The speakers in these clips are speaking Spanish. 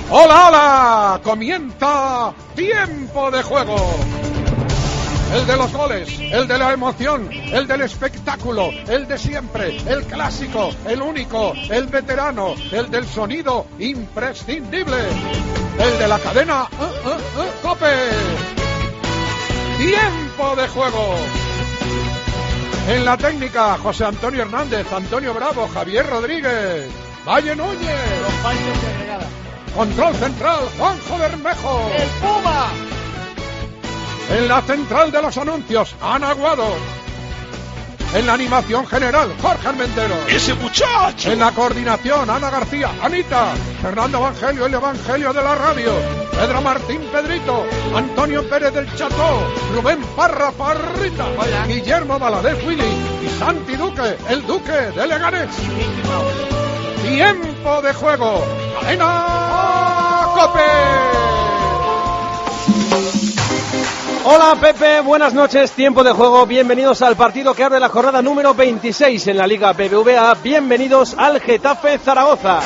¡Hola, hola! Comienza Tiempo de Juego. El de los goles, el de la emoción, el del espectáculo, el de siempre, el clásico, el único, el veterano, el del sonido imprescindible, el de la cadena COPE. Tiempo de Juego. En la técnica, José Antonio Hernández, Antonio Bravo, Javier Rodríguez, Valle Núñez. Los países de regada. Control central, Juanjo Bermejo. ¡El Puma! En la central de los anuncios, Ana Aguado. En la animación general, Jorge Armentero. ¡Ese muchacho! En la coordinación, Ana García, Anita. Fernando Evangelio, el Evangelio de la radio. Pedro Martín Pedrito. Antonio Pérez del Cható. Rubén Parra Parrita. Hola. Guillermo Valadez Willy. Y Santi Duque, el Duque de Leganés. Tiempo de Juego. ¡Cadena COPE! Hola Pepe, buenas noches, Tiempo de Juego, bienvenidos al partido que abre la jornada número 26 en la Liga BBVA, bienvenidos al Getafe Zaragoza.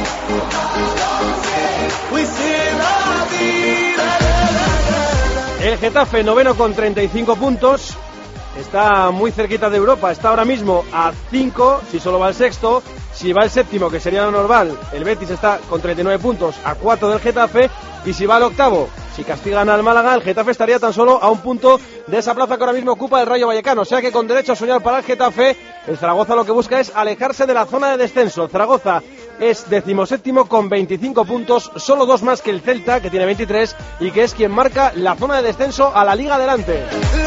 El Getafe, noveno con 35 puntos, está muy cerquita de Europa, está ahora mismo a 5, si solo va el sexto. Si va el séptimo, que sería lo normal, el Betis está con 39 puntos a 4 del Getafe. Y si va al octavo, si castigan al Málaga, el Getafe estaría tan solo a un punto de esa plaza que ahora mismo ocupa el Rayo Vallecano. O sea que con derecho a soñar para el Getafe, el Zaragoza lo que busca es alejarse de la zona de descenso. El Zaragoza es 17º con 25 puntos, solo 2 más que el Celta, que tiene 23, y que es quien marca la zona de descenso a la Liga adelante.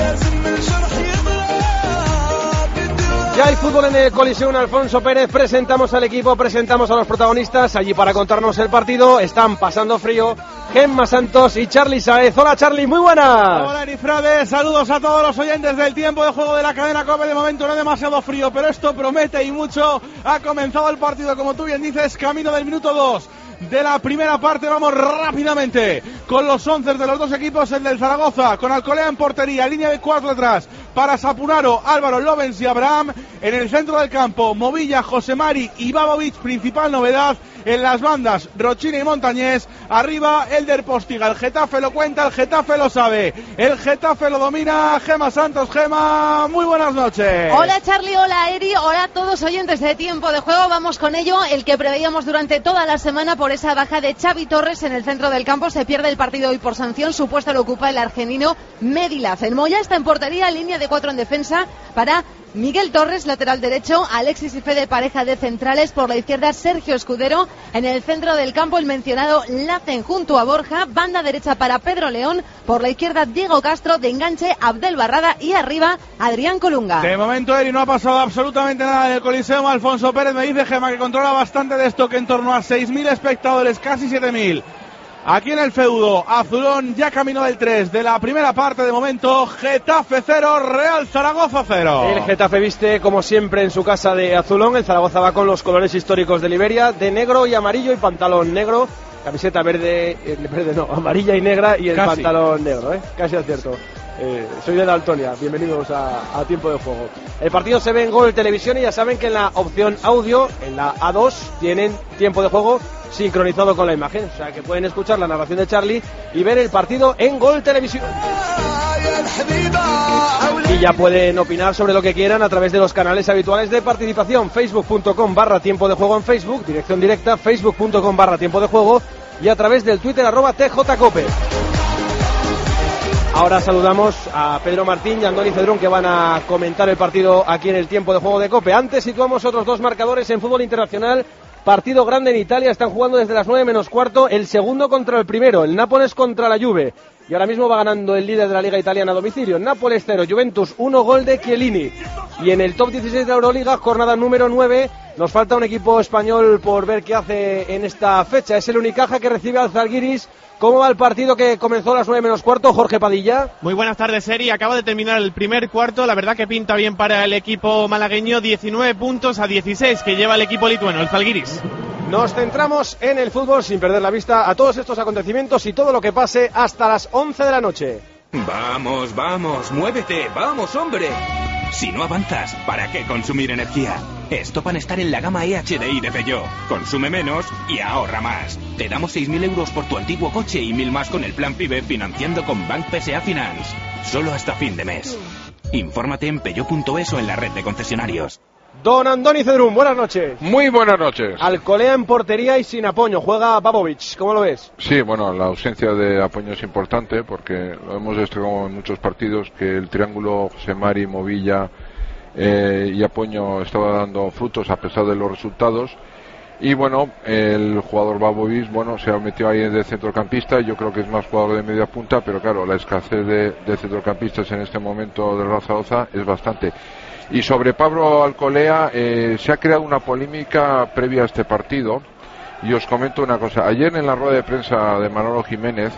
Ya hay fútbol en el Coliseum Alfonso Pérez, presentamos al equipo, presentamos a los protagonistas, allí para contarnos el partido, están pasando frío, Gemma Santos y Charly Sáez. Hola Charly, muy buenas. Hola Erifrade, saludos a todos los oyentes del Tiempo de Juego de la cadena COPE. De momento no demasiado frío, pero esto promete y mucho. Ha comenzado el partido, como tú bien dices, camino del minuto 2 de la primera parte. Vamos rápidamente con los 11 de los dos equipos. El del Zaragoza con Alcolea en portería, línea de 4 detrás para Sapunaro, Álvaro, Lovens y Abraham. En el centro del campo, Movilla, Josemari y Babovic, principal novedad. En las bandas, Rochini y Montañés. Arriba, Elder Postiga. El Getafe lo cuenta, el Getafe lo sabe, el Getafe lo domina. Gemma Santos. Gemma, muy buenas noches. Hola Charly, hola Eri, hola a todos oyentes de Tiempo de Juego. Vamos con ello, el que preveíamos durante toda la semana por esa baja de Xavi Torres en el centro del campo. Se pierde el partido hoy por sanción, su puesto lo ocupa el argelino Medilaz. El Moya está en portería, línea de 4 en defensa para Miguel Torres, lateral derecho, Alexis y Fede, pareja de centrales, por la izquierda Sergio Escudero, en el centro del campo el mencionado Lacen junto a Borja, banda derecha para Pedro León, por la izquierda Diego Castro, de enganche Abdel Barrada y arriba Adrián Colunga. De momento Eri no ha pasado absolutamente nada en el Coliseo Alfonso Pérez. Me dice Gemma que controla bastante de esto, que en torno a 6.000 espectadores, casi 7.000. Aquí en el feudo azulón, ya camino del 3 de la primera parte. De momento, Getafe 0, Real Zaragoza 0. El Getafe viste como siempre en su casa de azulón, el Zaragoza va con los colores históricos de Liberia, de negro y amarillo y pantalón negro, camiseta amarilla y negra y el casi. Pantalón negro, casi acierto. Soy de Daltonia, bienvenidos a Tiempo de Juego. El partido se ve en Gol Televisión y ya saben que en la opción audio, en la A2, tienen Tiempo de Juego sincronizado con la imagen, o sea que pueden escuchar la narración de Charly y ver el partido en Gol Televisión. Y ya pueden opinar sobre lo que quieran a través de los canales habituales de participación, facebook.com/Tiempo de Juego en Facebook, dirección directa, facebook.com/Tiempo de Juego y a través del Twitter @TJCope. Ahora saludamos a Pedro Martín y a Andoni Cedrún, que van a comentar el partido aquí en el Tiempo de Juego de COPE. Antes situamos otros dos marcadores en fútbol internacional. Partido grande en Italia, están jugando desde las 9 menos cuarto, el segundo contra el primero, el Nápoles contra la Juve. Y ahora mismo va ganando el líder de la Liga Italiana a domicilio, Nápoles 0, Juventus 1, gol de Chiellini. Y en el top 16 de la Euroliga, jornada número 9, nos falta un equipo español por ver qué hace en esta fecha. Es el Unicaja que recibe al Zalgiris. ¿Cómo va el partido que comenzó a las 9 menos cuarto, Jorge Padilla? Muy buenas tardes, Eri. Acaba de terminar el primer cuarto. La verdad que pinta bien para el equipo malagueño. 19 puntos a 16 que lleva el equipo lituano, el Zalgiris. Nos centramos en el fútbol sin perder la vista a todos estos acontecimientos y todo lo que pase hasta las 11 de la noche. Vamos, muévete, vamos, hombre. Si no avanzas, ¿para qué consumir energía? Stop and Start en la gama EHDI de Peugeot. Consume menos y ahorra más. Te damos 6.000 euros por tu antiguo coche y 1.000 más con el plan PIBE financiando con Bank PSA Finance. Solo hasta fin de mes. Infórmate en peugeot.es o en la red de concesionarios. Don Andoni Cedrún, buenas noches. Muy buenas noches. Alcolea en portería y sin Apoño. Juega Babovic, ¿cómo lo ves? Sí, bueno, la ausencia de Apoño es importante porque lo hemos visto en muchos partidos que el triángulo José Mari, Movilla y Apoño estaba dando frutos a pesar de los resultados. Y bueno, el jugador Babovic, bueno, se ha metido ahí de centrocampista. Yo creo que es más jugador de media punta, pero claro, la escasez de centrocampistas en este momento del Real Zaragoza es bastante. Y sobre Pablo Alcolea, se ha creado una polémica previa a este partido. Y os comento una cosa. Ayer en la rueda de prensa de Manolo Jiménez,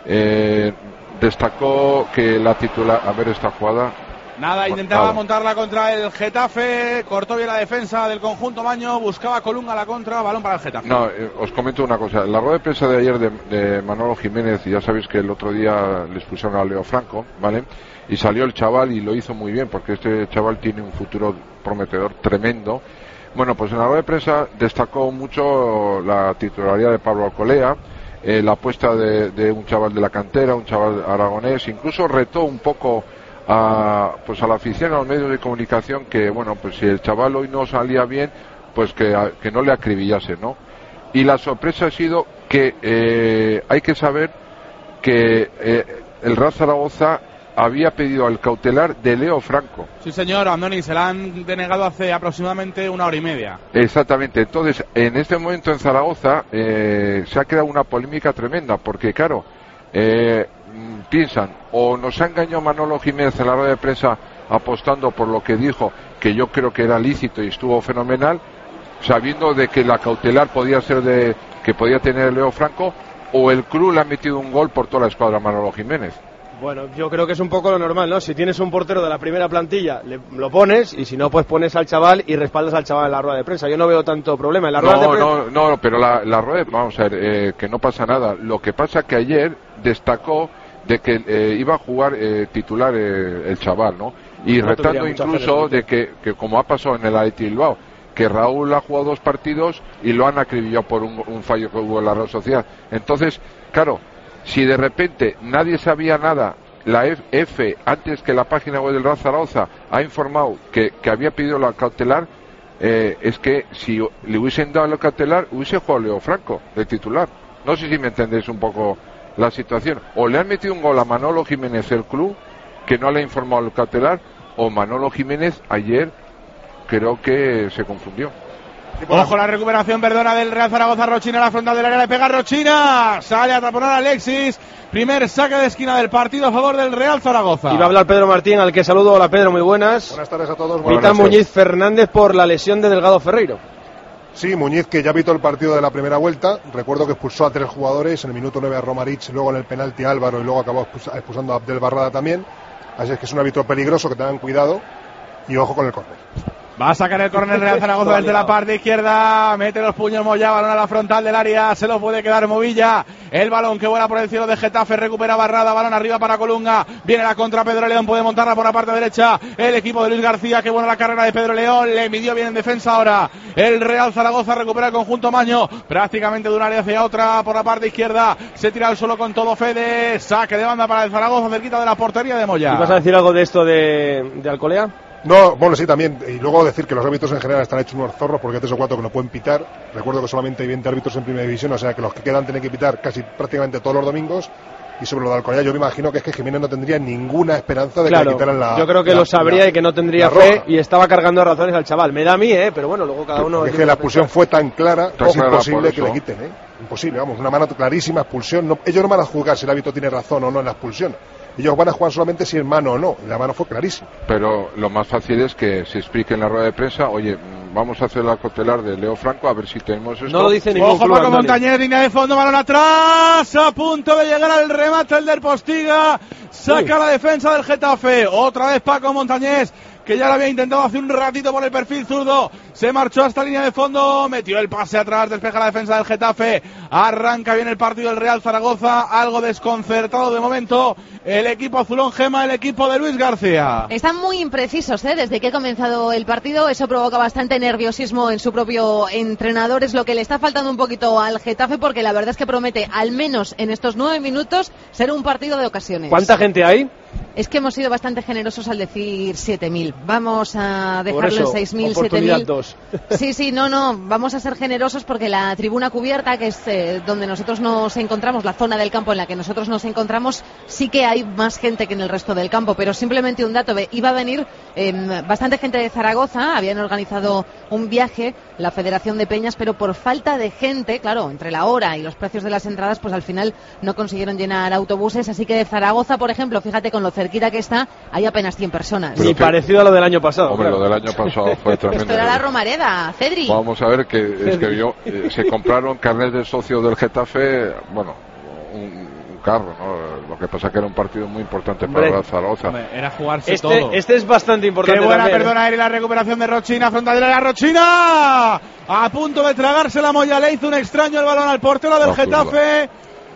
destacó que la titular... A ver esta jugada... Nada, intentaba montarla contra el Getafe, cortó bien la defensa del conjunto Maño, buscaba Colunga la contra, balón para el Getafe. No, os comento una cosa, la rueda de prensa de ayer de Manolo Jiménez, ya sabéis que el otro día le expulsaron a Leo Franco, ¿vale? Y salió el chaval y lo hizo muy bien, porque este chaval tiene un futuro prometedor tremendo. Bueno, pues en la rueda de prensa destacó mucho la titularidad de Pablo Alcolea, la apuesta de un chaval de la cantera, un chaval aragonés, incluso retó un poco a la afición, a los medios de comunicación, que bueno, pues si el chaval hoy no salía bien, pues que no le acribillase, ¿no? Y la sorpresa ha sido que hay que saber que el Real Zaragoza había pedido el cautelar de Leo Franco. Sí, señor, Andoni, se la han denegado hace aproximadamente 1 hora y media. Exactamente. Entonces, en este momento en Zaragoza se ha creado una polémica tremenda, porque claro, piensan, o nos ha engañado Manolo Jiménez en la rueda de prensa apostando por lo que dijo, que yo creo que era lícito y estuvo fenomenal, sabiendo de que la cautelar podía ser que podía tener Leo Franco, o el club le ha metido un gol por toda la escuadra a Manolo Jiménez. Bueno, yo creo que es un poco lo normal, ¿no? Si tienes un portero de la primera plantilla, lo pones, y si no, pues pones al chaval y respaldas al chaval en la rueda de prensa. Yo no veo tanto problema en la rueda de prensa. No, pero la rueda, vamos a ver, que no pasa nada. Lo que pasa que ayer destacó de que iba a jugar titular el chaval, ¿no? Y no retando incluso de que como ha pasado en el Athletic Bilbao, que Raúl ha jugado 2 partidos y lo han acribillado por un fallo que hubo en la Real Sociedad. Entonces, claro, si de repente nadie sabía nada, la F, antes que la página web del Real Zaragoza, ha informado que había pedido la cautelar, es que si le hubiesen dado la cautelar, hubiese jugado Leo Franco, de titular. No sé si me entendéis un poco la situación. O le han metido un gol a Manolo Jiménez el club, que no le ha informado el cautelar, o Manolo Jiménez ayer creo que se confundió. Ojo la recuperación, perdona, del Real Zaragoza. Rochina a la frontal del área, le pega Rochina, sale a taponar a Alexis. Primer saque de esquina del partido a favor del Real Zaragoza. Y va a hablar Pedro Martín, al que saludo. Hola Pedro, muy buenas. Buenas tardes a todos. Pita Muñiz Fernández por la lesión de Delgado Ferreiro. Sí, Muñiz, que ya pitó el partido de la primera vuelta. Recuerdo que expulsó a 3 jugadores, en el minuto 9 a Romarich, luego en el penalti a Álvaro y luego acabó expulsando a Abdel Barrada también. Así es que es un árbitro peligroso, que tengan cuidado y ojo con el córner. Va a sacar el córner Real Zaragoza desde la parte izquierda, mete los puños Moya, balón a la frontal del área, se lo puede quedar Movilla, el balón que vuela por el cielo de Getafe, recupera Barrada, balón arriba para Colunga, viene la contra Pedro León, puede montarla por la parte derecha, el equipo de Luis García, que buena la carrera de Pedro León, le midió bien en defensa ahora, el Real Zaragoza recupera el conjunto Maño, prácticamente de un área hacia otra por la parte izquierda, se tira al suelo con todo Fede, saque de banda para el Zaragoza, cerquita de la portería de Moya. ¿Y vas a decir algo de esto de Alcolea? No, bueno, sí, también. Y luego decir que los árbitros en general están hechos unos zorros, porque hay 3 o 4 que no pueden pitar. Recuerdo que solamente hay 20 árbitros en primera división, o sea que los que quedan tienen que pitar casi prácticamente todos los domingos. Y sobre lo de Alcolea, yo me imagino que es que Jiménez no tendría ninguna esperanza de que le quitaran la... Yo creo que lo sabría y que no tendría fe, y estaba cargando razones al chaval. Me da a mí, pero bueno, luego cada uno... Es que la expulsión fue tan clara, es imposible que le quiten, Imposible, vamos, una mano clarísima, expulsión. No, ellos no van a juzgar si el árbitro tiene razón o no en la expulsión. Ellos van a jugar solamente si es mano o no. La mano fue clarísima. Pero lo más fácil es que se explique en la rueda de prensa, oye, vamos a hacer la cautelar de Leo Franco, a ver si tenemos esto. No lo dice ningún club. Ojo, Paco Montañés, línea de fondo, balón atrás, a punto de llegar al remate el del Postiga, saca la defensa del Getafe, otra vez Paco Montañés, que ya lo había intentado hace un ratito por el perfil zurdo, se marchó hasta línea de fondo, metió el pase atrás, despeja la defensa del Getafe, arranca bien el partido del Real Zaragoza, algo desconcertado de momento el equipo azulón, Gema, el equipo de Luis García. Están muy imprecisos, desde que ha comenzado el partido, eso provoca bastante nerviosismo en su propio entrenador, es lo que le está faltando un poquito al Getafe, porque la verdad es que promete, al menos en estos 9 minutos, ser un partido de ocasiones. ¿Cuánta gente hay? Es que hemos sido bastante generosos al decir 7.000. Vamos a dejarlo en 6.000, 7.000. Sí, no, vamos a ser generosos porque la tribuna cubierta, que es donde nosotros nos encontramos, la zona del campo en la que nosotros nos encontramos, sí que hay más gente que en el resto del campo, pero simplemente un dato, iba a venir bastante gente de Zaragoza, habían organizado un viaje, la Federación de Peñas, pero por falta de gente, claro, entre la hora y los precios de las entradas, pues al final no consiguieron llenar autobuses, así que de Zaragoza, por ejemplo, fíjate con lo cerquita que está, hay apenas 100 personas. Y parecido a lo del año pasado. Hombre, claro. Lo del año pasado fue tremendo. Esto era la Romareda, Cedri. Vamos a ver se compraron carnet de socio del Getafe, bueno, un carro, ¿no? Lo que pasa que era un partido muy importante para la Zaragoza. Era jugarse todo. Este es bastante importante. Qué buena, también, perdona, Eri, la recuperación de Rochina, frontal de la Rochina. A punto de tragarse la molla, le hizo un extraño el balón al portero del Getafe.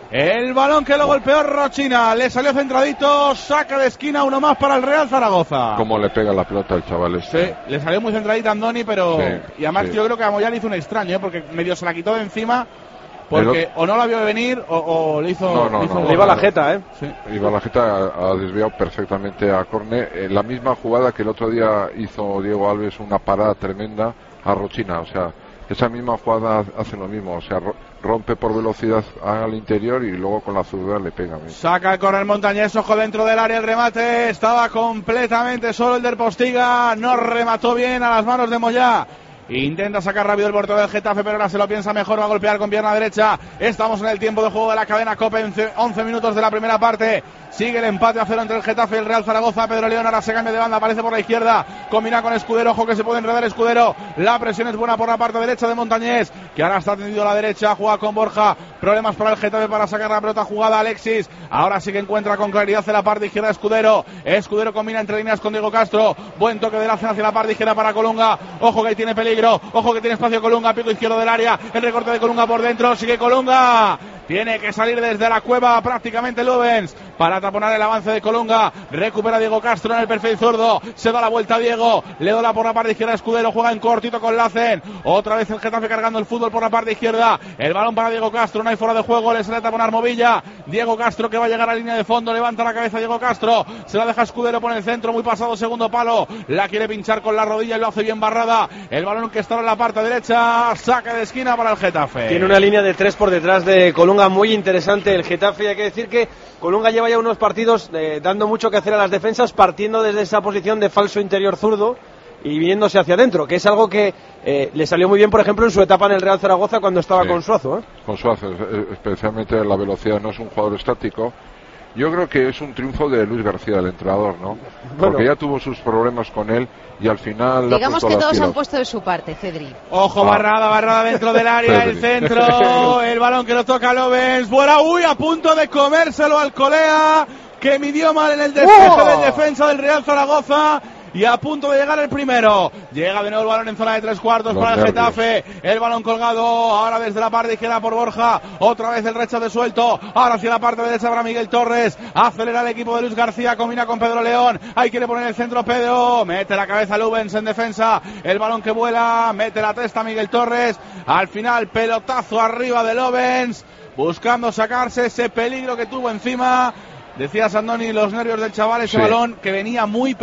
El balón que lo golpeó Rochina, le salió centradito, saca de esquina, uno más para el Real Zaragoza. Cómo le pega la pelota al chaval este. Sí, le salió muy centradita a Andoni, pero... Sí, y además yo creo que a Moya le hizo un extraño, porque medio se la quitó de encima, porque o no la vio venir o le hizo... Le iba la jeta, Sí. Iba la jeta, ha desviado perfectamente a Corne. La misma jugada que el otro día hizo Diego Alves, una parada tremenda a Rochina, o sea... Esa misma jugada hace lo mismo, o sea, rompe por velocidad al interior y luego con la zurda le pega. Saca el córner Montañés, ojo dentro del área el remate, estaba completamente solo el del Postiga, no remató bien a las manos de Moyá. Intenta sacar rápido el portero del Getafe, pero ahora se lo piensa mejor, va a golpear con pierna derecha. Estamos en el tiempo de juego de la cadena COPE, 11 minutos de la primera parte. Sigue el empate a 0 entre el Getafe y el Real Zaragoza. Pedro León ahora se cambia de banda, aparece por la izquierda, combina con Escudero, ojo que se puede enredar Escudero. La presión es buena por la parte derecha de Montañés, que ahora está tendido a la derecha, juega con Borja. Problemas para el Getafe para sacar la pelota, jugada Alexis. Ahora sí que encuentra con claridad en la parte izquierda Escudero. Escudero combina entre líneas con Diego Castro. Buen toque de lazo hacia la parte izquierda para Colunga. Ojo que ahí tiene peligro, ojo que tiene espacio Colunga, pico izquierdo del área. El recorte de Colunga por dentro, sigue Colunga. Tiene que salir desde la cueva prácticamente Lubens para taponar el avance de Colunga. Recupera Diego Castro en el perfil zurdo. Se da la vuelta a Diego. Le da por la parte izquierda Escudero. Juega en cortito con Lacen. Otra vez el Getafe cargando el fútbol por la parte izquierda. El balón para Diego Castro. No hay fuera de juego. Le sale a taponar Movilla. Diego Castro que va a llegar a línea de fondo. Levanta la cabeza Diego Castro. Se la deja Escudero por el centro. Muy pasado segundo palo. La quiere pinchar con la rodilla y lo hace bien barrada. El balón que está en la parte derecha. Saque de esquina para el Getafe. Tiene una línea de 3 por detrás de Colunga muy interesante el Getafe. Hay que decir que Colunga lleva ya unos partidos dando mucho que hacer a las defensas, partiendo desde esa posición de falso interior zurdo y viniéndose hacia adentro, que es algo que le salió muy bien, por ejemplo, en su etapa en el Real Zaragoza cuando estaba con Suazo. Con Suazo, especialmente la velocidad, no es un jugador estático. Yo creo que es un triunfo de Luis García, el entrenador, ¿no? Porque ya tuvo sus problemas con él y al final... Digamos que todos han puesto de su parte, Cedri. Ojo, barrada dentro del área, el centro, el balón que lo toca Lovens, fuera, a punto de comérselo al Colea, que midió mal en el despeje del defensa del Real Zaragoza. Y a punto de llegar el primero. Llega de nuevo el balón en zona de 3/4 para el Getafe. El balón colgado ahora desde la parte izquierda por Borja. Otra vez el rechazo suelto. Ahora hacia la parte derecha para Miguel Torres. Acelera el equipo de Luis García. Combina con Pedro León. Ahí quiere poner el centro Pedro. Mete la cabeza Lubens en defensa. El balón que vuela. Mete la testa Miguel Torres. Al final pelotazo arriba de Lubens. Buscando sacarse ese peligro que tuvo encima. Decía Sandoni, los nervios del chaval, ese balón que venía muy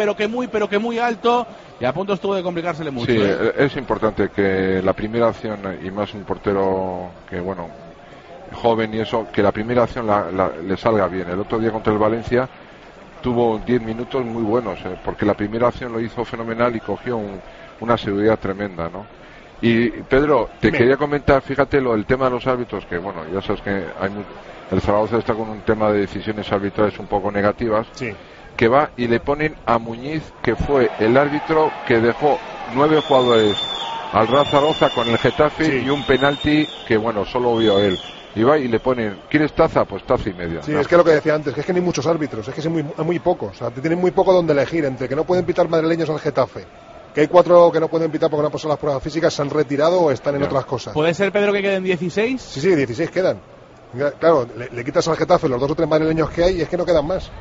alto y a punto estuvo de complicársele mucho. Sí, es importante que la primera acción, y más un portero que, joven y eso, que la primera acción le salga bien. El otro día contra el Valencia tuvo 10 minutos muy buenos, porque la primera acción lo hizo fenomenal y cogió una seguridad tremenda, ¿no? Y Pedro, te quería comentar, fíjate el tema de los árbitros, que ya sabes que el Zaragoza está con un tema de decisiones arbitrales un poco negativas, que va y le ponen a Muñiz, que fue el árbitro que dejó 9 jugadores al Real Zaragoza con el Getafe y un penalti que solo vio él. y va y le ponen, ¿quieres taza? Pues taza y media. Sí, es que lo que decía antes, que es que no hay muchos árbitros, es que hay muy pocos, o sea, tienen muy poco donde elegir, entre que no pueden pitar madrileños al Getafe, que hay 4 que no pueden pitar porque no han pasado las pruebas físicas, se han retirado o están en otras cosas. ¿Puede ser, Pedro, que queden 16? Sí, 16 quedan. Claro, le quitas al Getafe los 2 o 3 madrileños que hay y es que no quedan más.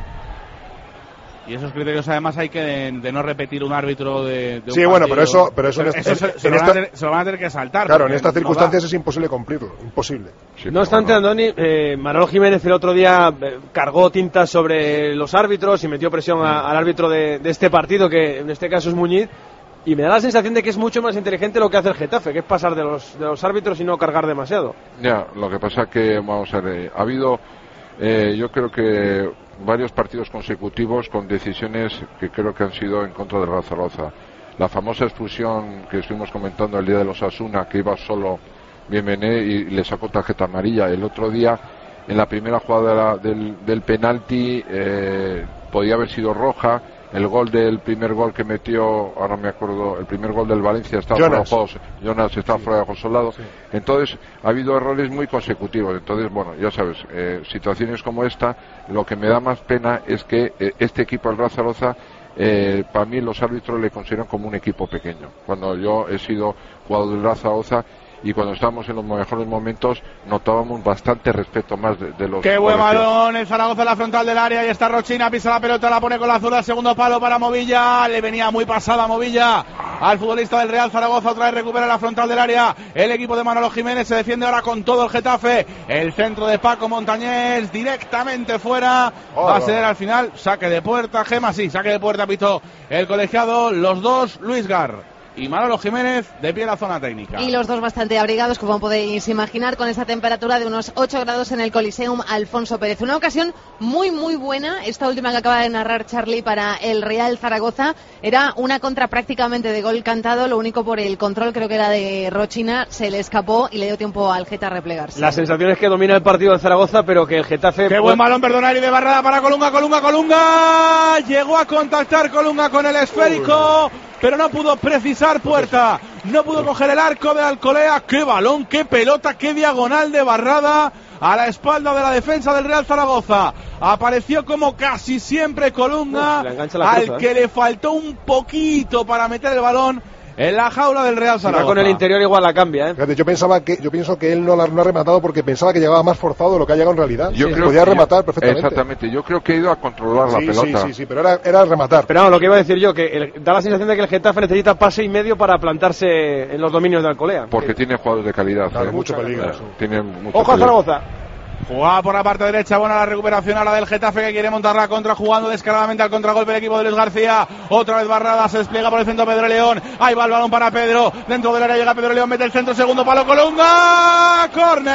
Y esos criterios además hay que de no repetir un árbitro de un sí, bueno, partido. pero eso se lo van a tener que saltar. Claro, en estas circunstancias es imposible cumplirlo, imposible. Sí, no obstante, Andoni, Manolo Jiménez el otro día cargó tintas sobre los árbitros y metió presión al árbitro de este partido, que en este caso es Muñiz, y me da la sensación de que es mucho más inteligente lo que hace el Getafe, que es pasar de los árbitros y no cargar demasiado. Ya, lo que pasa que, vamos a ver, ha habido, yo creo que varios partidos consecutivos con decisiones que creo que han sido en contra del Real Zaragoza. La famosa expulsión que estuvimos comentando el día de los Asuna, que iba solo Bienvené y le sacó tarjeta amarilla. El otro día, en la primera jugada del penalti, podía haber sido roja. El primer gol que metió, ahora me acuerdo, el primer gol del Valencia estaba fuera de juego, Jonas estaba fuera de juego Soldado. Sí. Entonces ha habido errores muy consecutivos. Entonces, bueno, ya sabes, situaciones como esta, lo que me da más pena es que este equipo, el Real Zaragoza, para mí los árbitros le consideran como un equipo pequeño. Cuando yo he sido jugador del Real Zaragoza y cuando estábamos en los mejores momentos notábamos bastante respeto más de los... ¡Qué buen balón! El Zaragoza en la frontal del área, y está Rochina, pisa la pelota, la pone con la zurda, segundo palo para Movilla, le venía muy pasada Movilla al futbolista del Real Zaragoza, otra vez recupera la frontal del área, el equipo de Manolo Jiménez se defiende ahora con todo el Getafe, el centro de Paco Montañés directamente fuera, va a ser al final saque de puerta, Gema, sí, saque de puerta, pitó el colegiado, los dos, Luis Gar y Manolo Jiménez de pie en la zona técnica. Y los dos bastante abrigados, como podéis imaginar, con esa temperatura de unos 8 grados en el Coliseum Alfonso Pérez. Una ocasión muy buena, esta última que acaba de narrar Charlie para el Real Zaragoza. Era una contra prácticamente de gol cantado, lo único por el control, creo que era de Rochina, se le escapó y le dio tiempo al Geta a replegarse. La sensación es que domina el partido del Zaragoza, pero que el Getafe... ¡Qué buen balón, Perdonari, de Barrada para Colunga! Llegó a contactar Colunga con el esférico, pero no pudo precisar puerta, no pudo coger el arco de Alcolea. ¡Qué balón, qué pelota, qué diagonal de Barrada a la espalda de la defensa del Real Zaragoza! Apareció como casi siempre Colunga, al que le faltó un poquito para meter el balón en la jaula del Real Zaragoza. Con el interior igual la cambia, ¿eh? Fíjate, yo pienso que él no ha rematado porque pensaba que llegaba más forzado de lo que ha llegado en realidad. Yo creo podía rematar perfectamente. Exactamente, yo creo que ha ido a controlar la pelota. Sí, pero era rematar. Pero no, lo que iba a decir yo, que da la sensación de que el Getafe necesita pase y medio para plantarse en los dominios de Alcolea. Porque tiene jugadores de calidad. Claro, mucho peligro. Tiene mucho Ojo a Zaragoza. Jugaba por la parte derecha, buena la recuperación ahora del Getafe, que quiere montar la contra, jugando descaradamente al contragolpe el equipo de Luis García. Otra vez Barrada, se despliega por el centro Pedro León, ahí va el balón para Pedro, dentro del área llega Pedro León, mete el centro, segundo palo, Colunga,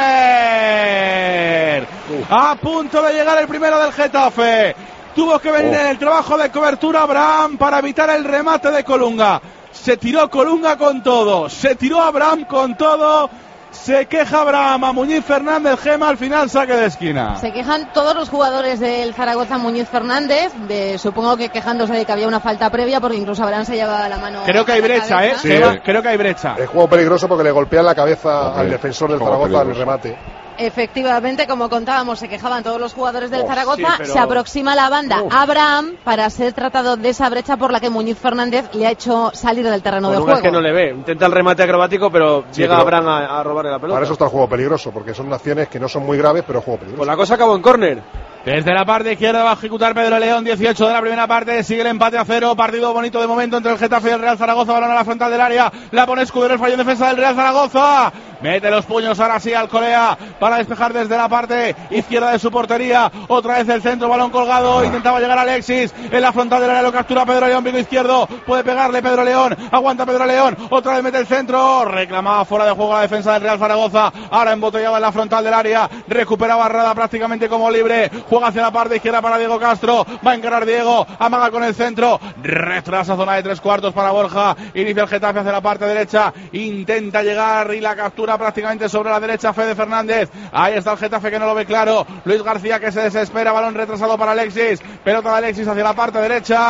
córner, a punto de llegar el primero del Getafe. Tuvo que venir en el trabajo de cobertura Abraham para evitar el remate de Colunga. Se tiró Colunga con todo, se tiró Abraham con todo. Se queja Abraham a Muñiz Fernández, Gema, al final saque de esquina. Se quejan todos los jugadores del Zaragoza, Muñiz Fernández, supongo que quejándose de que había una falta previa, porque incluso Abraham se llevaba la mano. Creo que hay brecha, Sí, creo que hay brecha. Es juego peligroso porque le golpea la cabeza al defensor del Zaragoza en el remate. Efectivamente, como contábamos, se quejaban todos los jugadores del Zaragoza. Se aproxima la banda Abraham para ser tratado de esa brecha por la que Muñiz Fernández le ha hecho salir del terreno de juego. Es que no le ve, intenta el remate acrobático, pero llega Abraham a robarle la pelota. Para eso está el juego peligroso, porque son acciones que no son muy graves, pero juego peligroso. Pues la cosa acabó en córner. Desde la parte izquierda va a ejecutar Pedro León, 18 de la primera parte, sigue el empate a 0, partido bonito de momento entre el Getafe y el Real Zaragoza, balón a la frontal del área, la pone Escudero, el fallo en defensa del Real Zaragoza, mete los puños ahora sí al Corea para despejar desde la parte izquierda de su portería, otra vez el centro, balón colgado, intentaba llegar Alexis, en la frontal del área lo captura Pedro León, pico izquierdo, puede pegarle Pedro León, aguanta Pedro León, otra vez mete el centro, reclamaba fuera de juego la defensa del Real Zaragoza, ahora embotellaba en la frontal del área, recupera Barrada prácticamente como libre, juega hacia la parte izquierda para Diego Castro, va a encarar Diego, amaga con el centro, retrasa zona de 3/4 para Borja, inicia el Getafe hacia la parte derecha, intenta llegar y la captura prácticamente sobre la derecha Fede Fernández, ahí está el Getafe que no lo ve claro, Luis García que se desespera, balón retrasado para Alexis, pelota de Alexis hacia la parte derecha,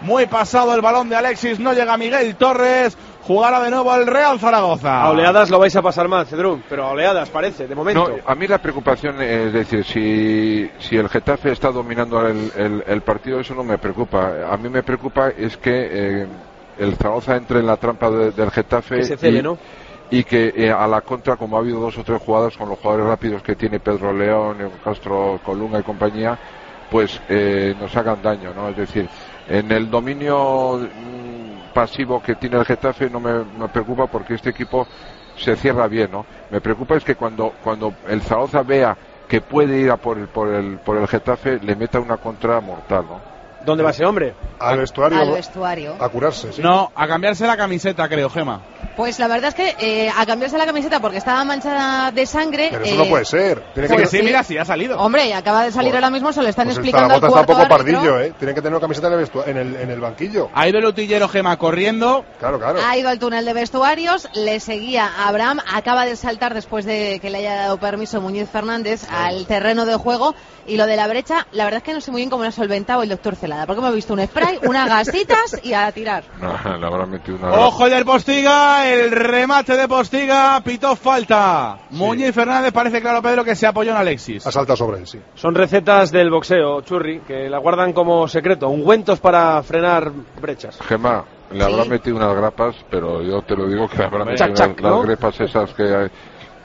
muy pasado el balón de Alexis, no llega Miguel Torres, jugará de nuevo el Real Zaragoza. A oleadas lo vais a pasar mal, Cedrún, pero a oleadas parece, de momento. No, a mí la preocupación es decir, si el Getafe está dominando el partido, eso no me preocupa. A mí me preocupa es que el Zaragoza entre en la trampa del Getafe que se cele, ¿no? Y que a la contra, como ha habido 2 o 3 jugadas con los jugadores rápidos que tiene Pedro León, Castro, Colunga y compañía, pues nos hagan daño, ¿no? Es decir, en el dominio pasivo que tiene el Getafe no me preocupa porque este equipo se cierra bien, ¿no? Me preocupa es que cuando el Zaragoza vea que puede ir a por el Getafe, le meta una contra mortal, ¿no? ¿Dónde va ese hombre? Al vestuario. Al vestuario. A curarse, sí. No, a cambiarse la camiseta, creo, Gema. Pues la verdad es que a cambiarse la camiseta porque estaba manchada de sangre. Pero eso no puede ser. Tiene Pues que sí, mira, sí ha salido. Hombre, acaba de salir ahora mismo, se lo están pues explicando al está cuarto un poco árbitro. pardillo, ¿eh? Tienen que tener una camiseta en el banquillo. Ha ido el utillero, Gema, corriendo. Claro. Ha ido al túnel de vestuarios, le seguía a Abraham, acaba de saltar después de que le haya dado permiso Muñiz Fernández al terreno de juego. Y lo de la brecha, la verdad es que no sé muy bien cómo lo ha solventado el doctor Celada, porque me he visto un spray, unas gasitas y a tirar. No, le habrá metido una... Ojo del Postiga, el remate de Postiga, pitó falta. Sí. Muñiz Fernández, parece claro, Pedro, que se apoyó en Alexis. Ha saltado sobre él, sí. Son recetas del boxeo, Churri, que la guardan como secreto, ungüentos para frenar brechas. Gemma, le habrá metido unas grapas, pero yo te lo digo que le habrá metido las grapas esas que hay.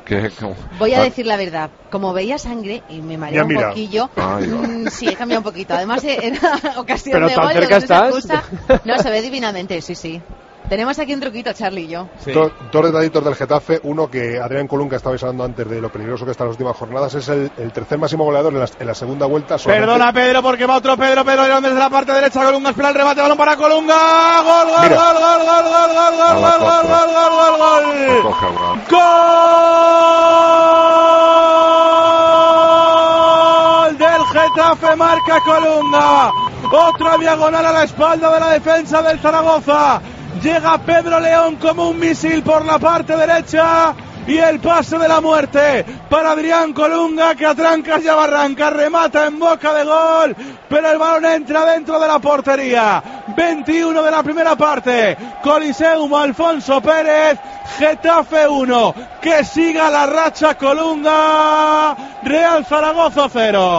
Voy a decir la verdad, como veía sangre y me mareé un poquillo, sí, he cambiado un poquito. Además era ocasión pero de tan gol, cerca estás. No, se ve divinamente, sí. Tenemos aquí un truquito, Charlie y yo. Sí. Dos detallitos del Getafe. Uno, que Adrián Colunga estaba hablando antes de lo peligroso que está en las últimas jornadas, es el tercer máximo goleador en la segunda vuelta. Solamente... Perdona, Pedro, porque va otro Pedro León desde la parte derecha. Colunga espera el remate, balón para Colunga. ¡Gol! ¡Gol del Getafe! Marca Colunga. Otra diagonal a la espalda de la defensa del Zaragoza. Llega Pedro León como un misil por la parte derecha y el pase de la muerte para Adrián Colunga, que a trancas y a barrancas remata en boca de gol, pero el balón entra dentro de la portería. 21 de la primera parte, Coliseum Alfonso Pérez, Getafe 1, que siga la racha Colunga, Real Zaragoza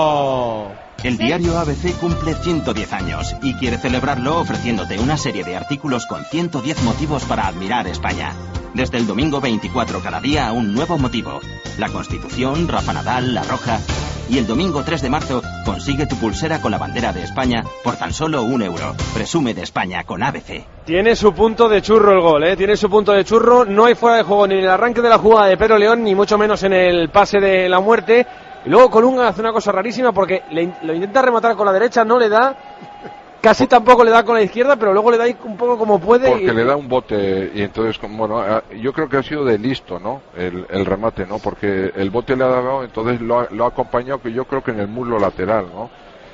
0. El diario ABC cumple 110 años y quiere celebrarlo ofreciéndote una serie de artículos con 110 motivos para admirar España. Desde el domingo 24 cada día un nuevo motivo. La Constitución, Rafa Nadal, La Roja. Y el domingo 3 de marzo consigue tu pulsera con la bandera de España por tan solo €1. Presume de España con ABC. Tiene su punto de churro el gol, tiene su punto de churro. No hay fuera de juego ni en el arranque de la jugada de Pedro León, ni mucho menos en el pase de la muerte. Y luego Colunga hace una cosa rarísima porque lo intenta rematar con la derecha, no le da, casi tampoco le da con la izquierda, pero luego le da un poco como puede. Porque le da un bote y entonces, bueno, yo creo que ha sido de listo, ¿no? El remate, ¿no? Porque el bote le ha dado, entonces lo ha acompañado, que yo creo que en el muslo lateral, ¿no?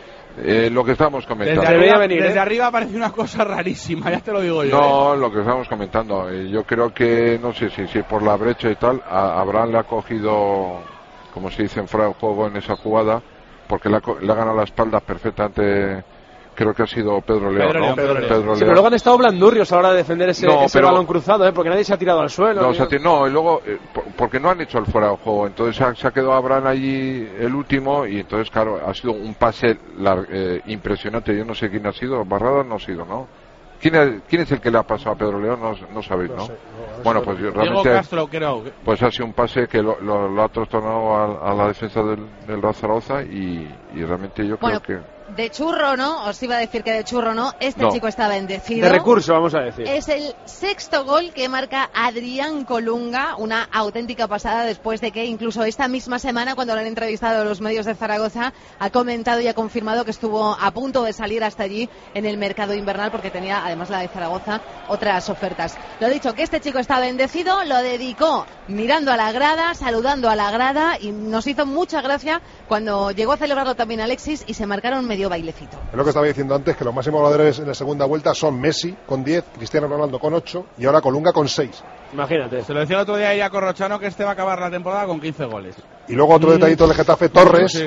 Lo que estábamos comentando. Desde arriba parece una cosa rarísima, ya te lo digo yo. No, lo que estábamos comentando. Yo creo que, no sé si por la brecha y tal, a Abraham le ha cogido, como se dice en fuera de juego en esa jugada, porque le ha ganado la espalda perfectamente. Creo que ha sido Pedro León. Pedro León. Sí, pero luego han estado blandurrios a la hora de defender ese balón cruzado, porque nadie se ha tirado al suelo. No, y luego, porque no han hecho el fuera de juego, entonces se ha quedado Abraham allí el último, y entonces, claro, ha sido un pase impresionante. Yo no sé quién ha sido, Barrada no ha sido, ¿no? ¿Quién es el que le ha pasado a Pedro León? No sabéis, ¿no? Bueno, pues realmente Diego Castro, creo. Pues ha sido un pase que lo ha trastornado a la defensa del Real Zaragoza, y realmente yo creo que... De churro, ¿no? Os iba a decir que de churro no. Chico está bendecido. De recurso, vamos a decir. Es el sexto gol que marca Adrián Colunga, una auténtica pasada, después de que incluso esta misma semana, cuando lo han entrevistado los medios de Zaragoza, ha comentado y ha confirmado que estuvo a punto de salir hasta allí en el mercado invernal, porque tenía, además la de Zaragoza, otras ofertas. Lo dicho, que este chico está bendecido, lo dedicó mirando a la grada, saludando a la grada, y nos hizo mucha gracia cuando llegó a celebrarlo también Alexis y se marcaron medio bailecito. Es lo que estaba diciendo antes, que los máximos goleadores en la segunda vuelta son Messi con 10, Cristiano Ronaldo con 8 y ahora Colunga con 6. Imagínate. Se lo decía el otro día a Corrochano que este va a acabar la temporada con 15 goles. Y luego otro detallito del Getafe, Torres. Sí.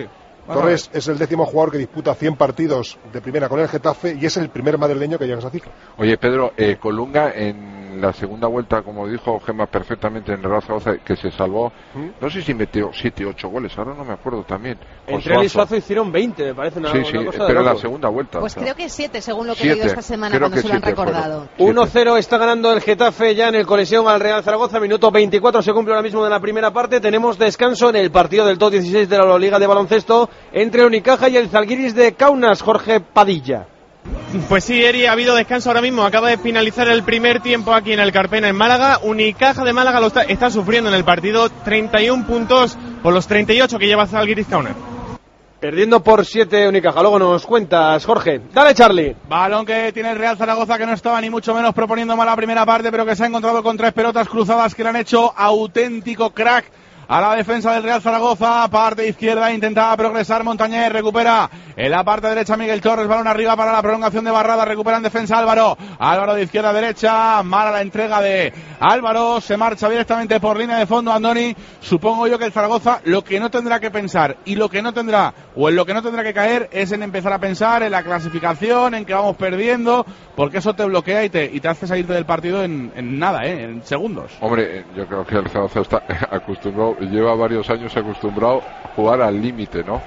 Torres es el 10º jugador que disputa 100 partidos de primera con el Getafe y es el primer madrileño que llega a esa cifra. Oye, Pedro, Colunga en la segunda vuelta, como dijo Gemma perfectamente en el Real Zaragoza, que se salvó, no sé si metió 7 o 8 goles, ahora no me acuerdo también. Entre él y Suazo hicieron 20, me parece una cosa pero en la loco. segunda vuelta. Pues creo que 7, según lo que he leído esta semana cuando se lo han recordado. 1-0 está ganando el Getafe ya en el Coliseum al Real Zaragoza, minuto 24 se cumple ahora mismo de la primera parte, tenemos descanso en el partido del top 16 de la Liga de Baloncesto entre el Unicaja y el Zalgiris de Kaunas, Jorge Padilla. Pues sí, Eri, ha habido descanso ahora mismo. Acaba de finalizar el primer tiempo aquí en el Carpena, en Málaga. Unicaja de Málaga lo está sufriendo en el partido. 31 puntos por los 38 que lleva Zalgiris Kaunas. Perdiendo por 7 Unicaja. Luego nos cuentas, Jorge. Dale, Charlie. Balón que tiene el Real Zaragoza, que no estaba ni mucho menos proponiendo mal la primera parte, pero que se ha encontrado con 3 pelotas cruzadas que le han hecho auténtico crack a la defensa del Real Zaragoza. Parte izquierda, intentaba progresar Montañés, recupera en la parte derecha Miguel Torres, balón arriba para la prolongación de Barrada, recupera en defensa Álvaro de izquierda a derecha, mala la entrega de Álvaro, se marcha directamente por línea de fondo Andoni. Supongo yo que el Zaragoza lo que no tendrá que pensar y lo que no tendrá, o en lo que no tendrá que caer, es en empezar a pensar en la clasificación, en que vamos perdiendo, porque eso te bloquea y te hace salirte del partido en nada, en segundos. Hombre, yo creo que el Zaragoza está acostumbrado, lleva varios años acostumbrado a jugar al límite, ¿no?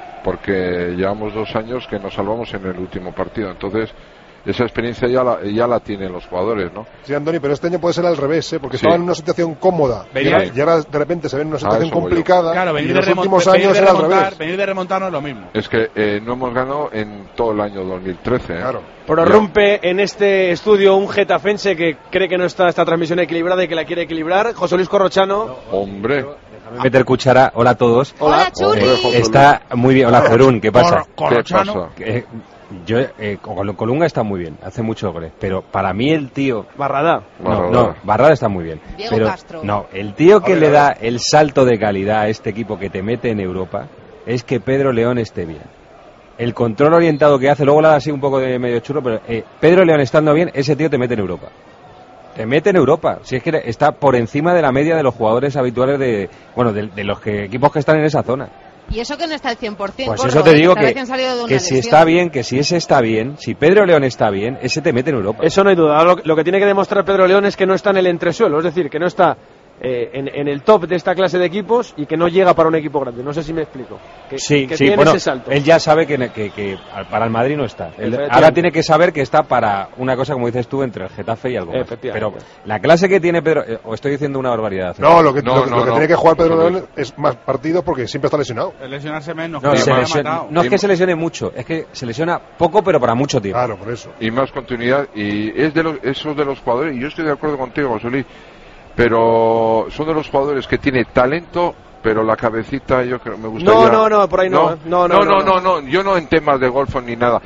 Porque llevamos 2 años que nos salvamos en el último partido, entonces esa experiencia ya la tienen los jugadores, ¿no? Sí, Andoni, pero este año puede ser al revés, porque estaban en una situación cómoda y ahora de repente se ven en una situación complicada. Claro, y en los últimos años era al revés. Venir de remontar no es lo mismo. Es que no hemos ganado en todo el año 2013. Claro. Prorrumpe en este estudio un getafense que cree que no está esta transmisión equilibrada y que la quiere equilibrar. José Luis Corrochano. Hombre. Meter cuchara. Hola a todos. Hola, Churri. Está muy bien. Hola, Ferún. ¿Qué pasa? ¿Qué pasa? Colunga está muy bien, hace muchos goles, pero para mí el tío Barrada. No, Barrada está muy bien. Diego pero Castro. No, el tío que le da el salto de calidad a este equipo que te mete en Europa es que Pedro León esté bien. El control orientado que hace, luego le da así un poco de medio churro, pero Pedro León estando bien, ese tío te mete en Europa. Te mete en Europa, si es que está por encima de la media de los jugadores habituales de los equipos que están en esa zona. Y eso que no está al 100%. Pues eso te digo que si lesión. está bien, que si ese está bien, si Pedro León está bien, ese te mete en Europa. Eso no hay duda. Lo que tiene que demostrar Pedro León es que no está en el entresuelo, es decir, que no está en el top de esta clase de equipos y que no llega para un equipo grande. No sé si me explico. Que tiene ese salto. Él ya sabe que para el Madrid no está. Ahora tiene que saber que está para una cosa, como dices tú, entre el Getafe y algo más. Pero la clase que tiene Pedro, o estoy diciendo una barbaridad. No, lo que tiene que jugar Pedro León es más partidos porque siempre está lesionado. El lesionarse menos. No es que se lesione mucho, es que se lesiona poco pero para mucho tiempo. Claro, por eso. Y más continuidad, y es esos de los jugadores, y yo estoy de acuerdo contigo, José Luis, pero son de los jugadores que tiene talento, pero la cabecita yo creo me gustaría. No, por ahí no. No, yo no en temas de golf ni nada.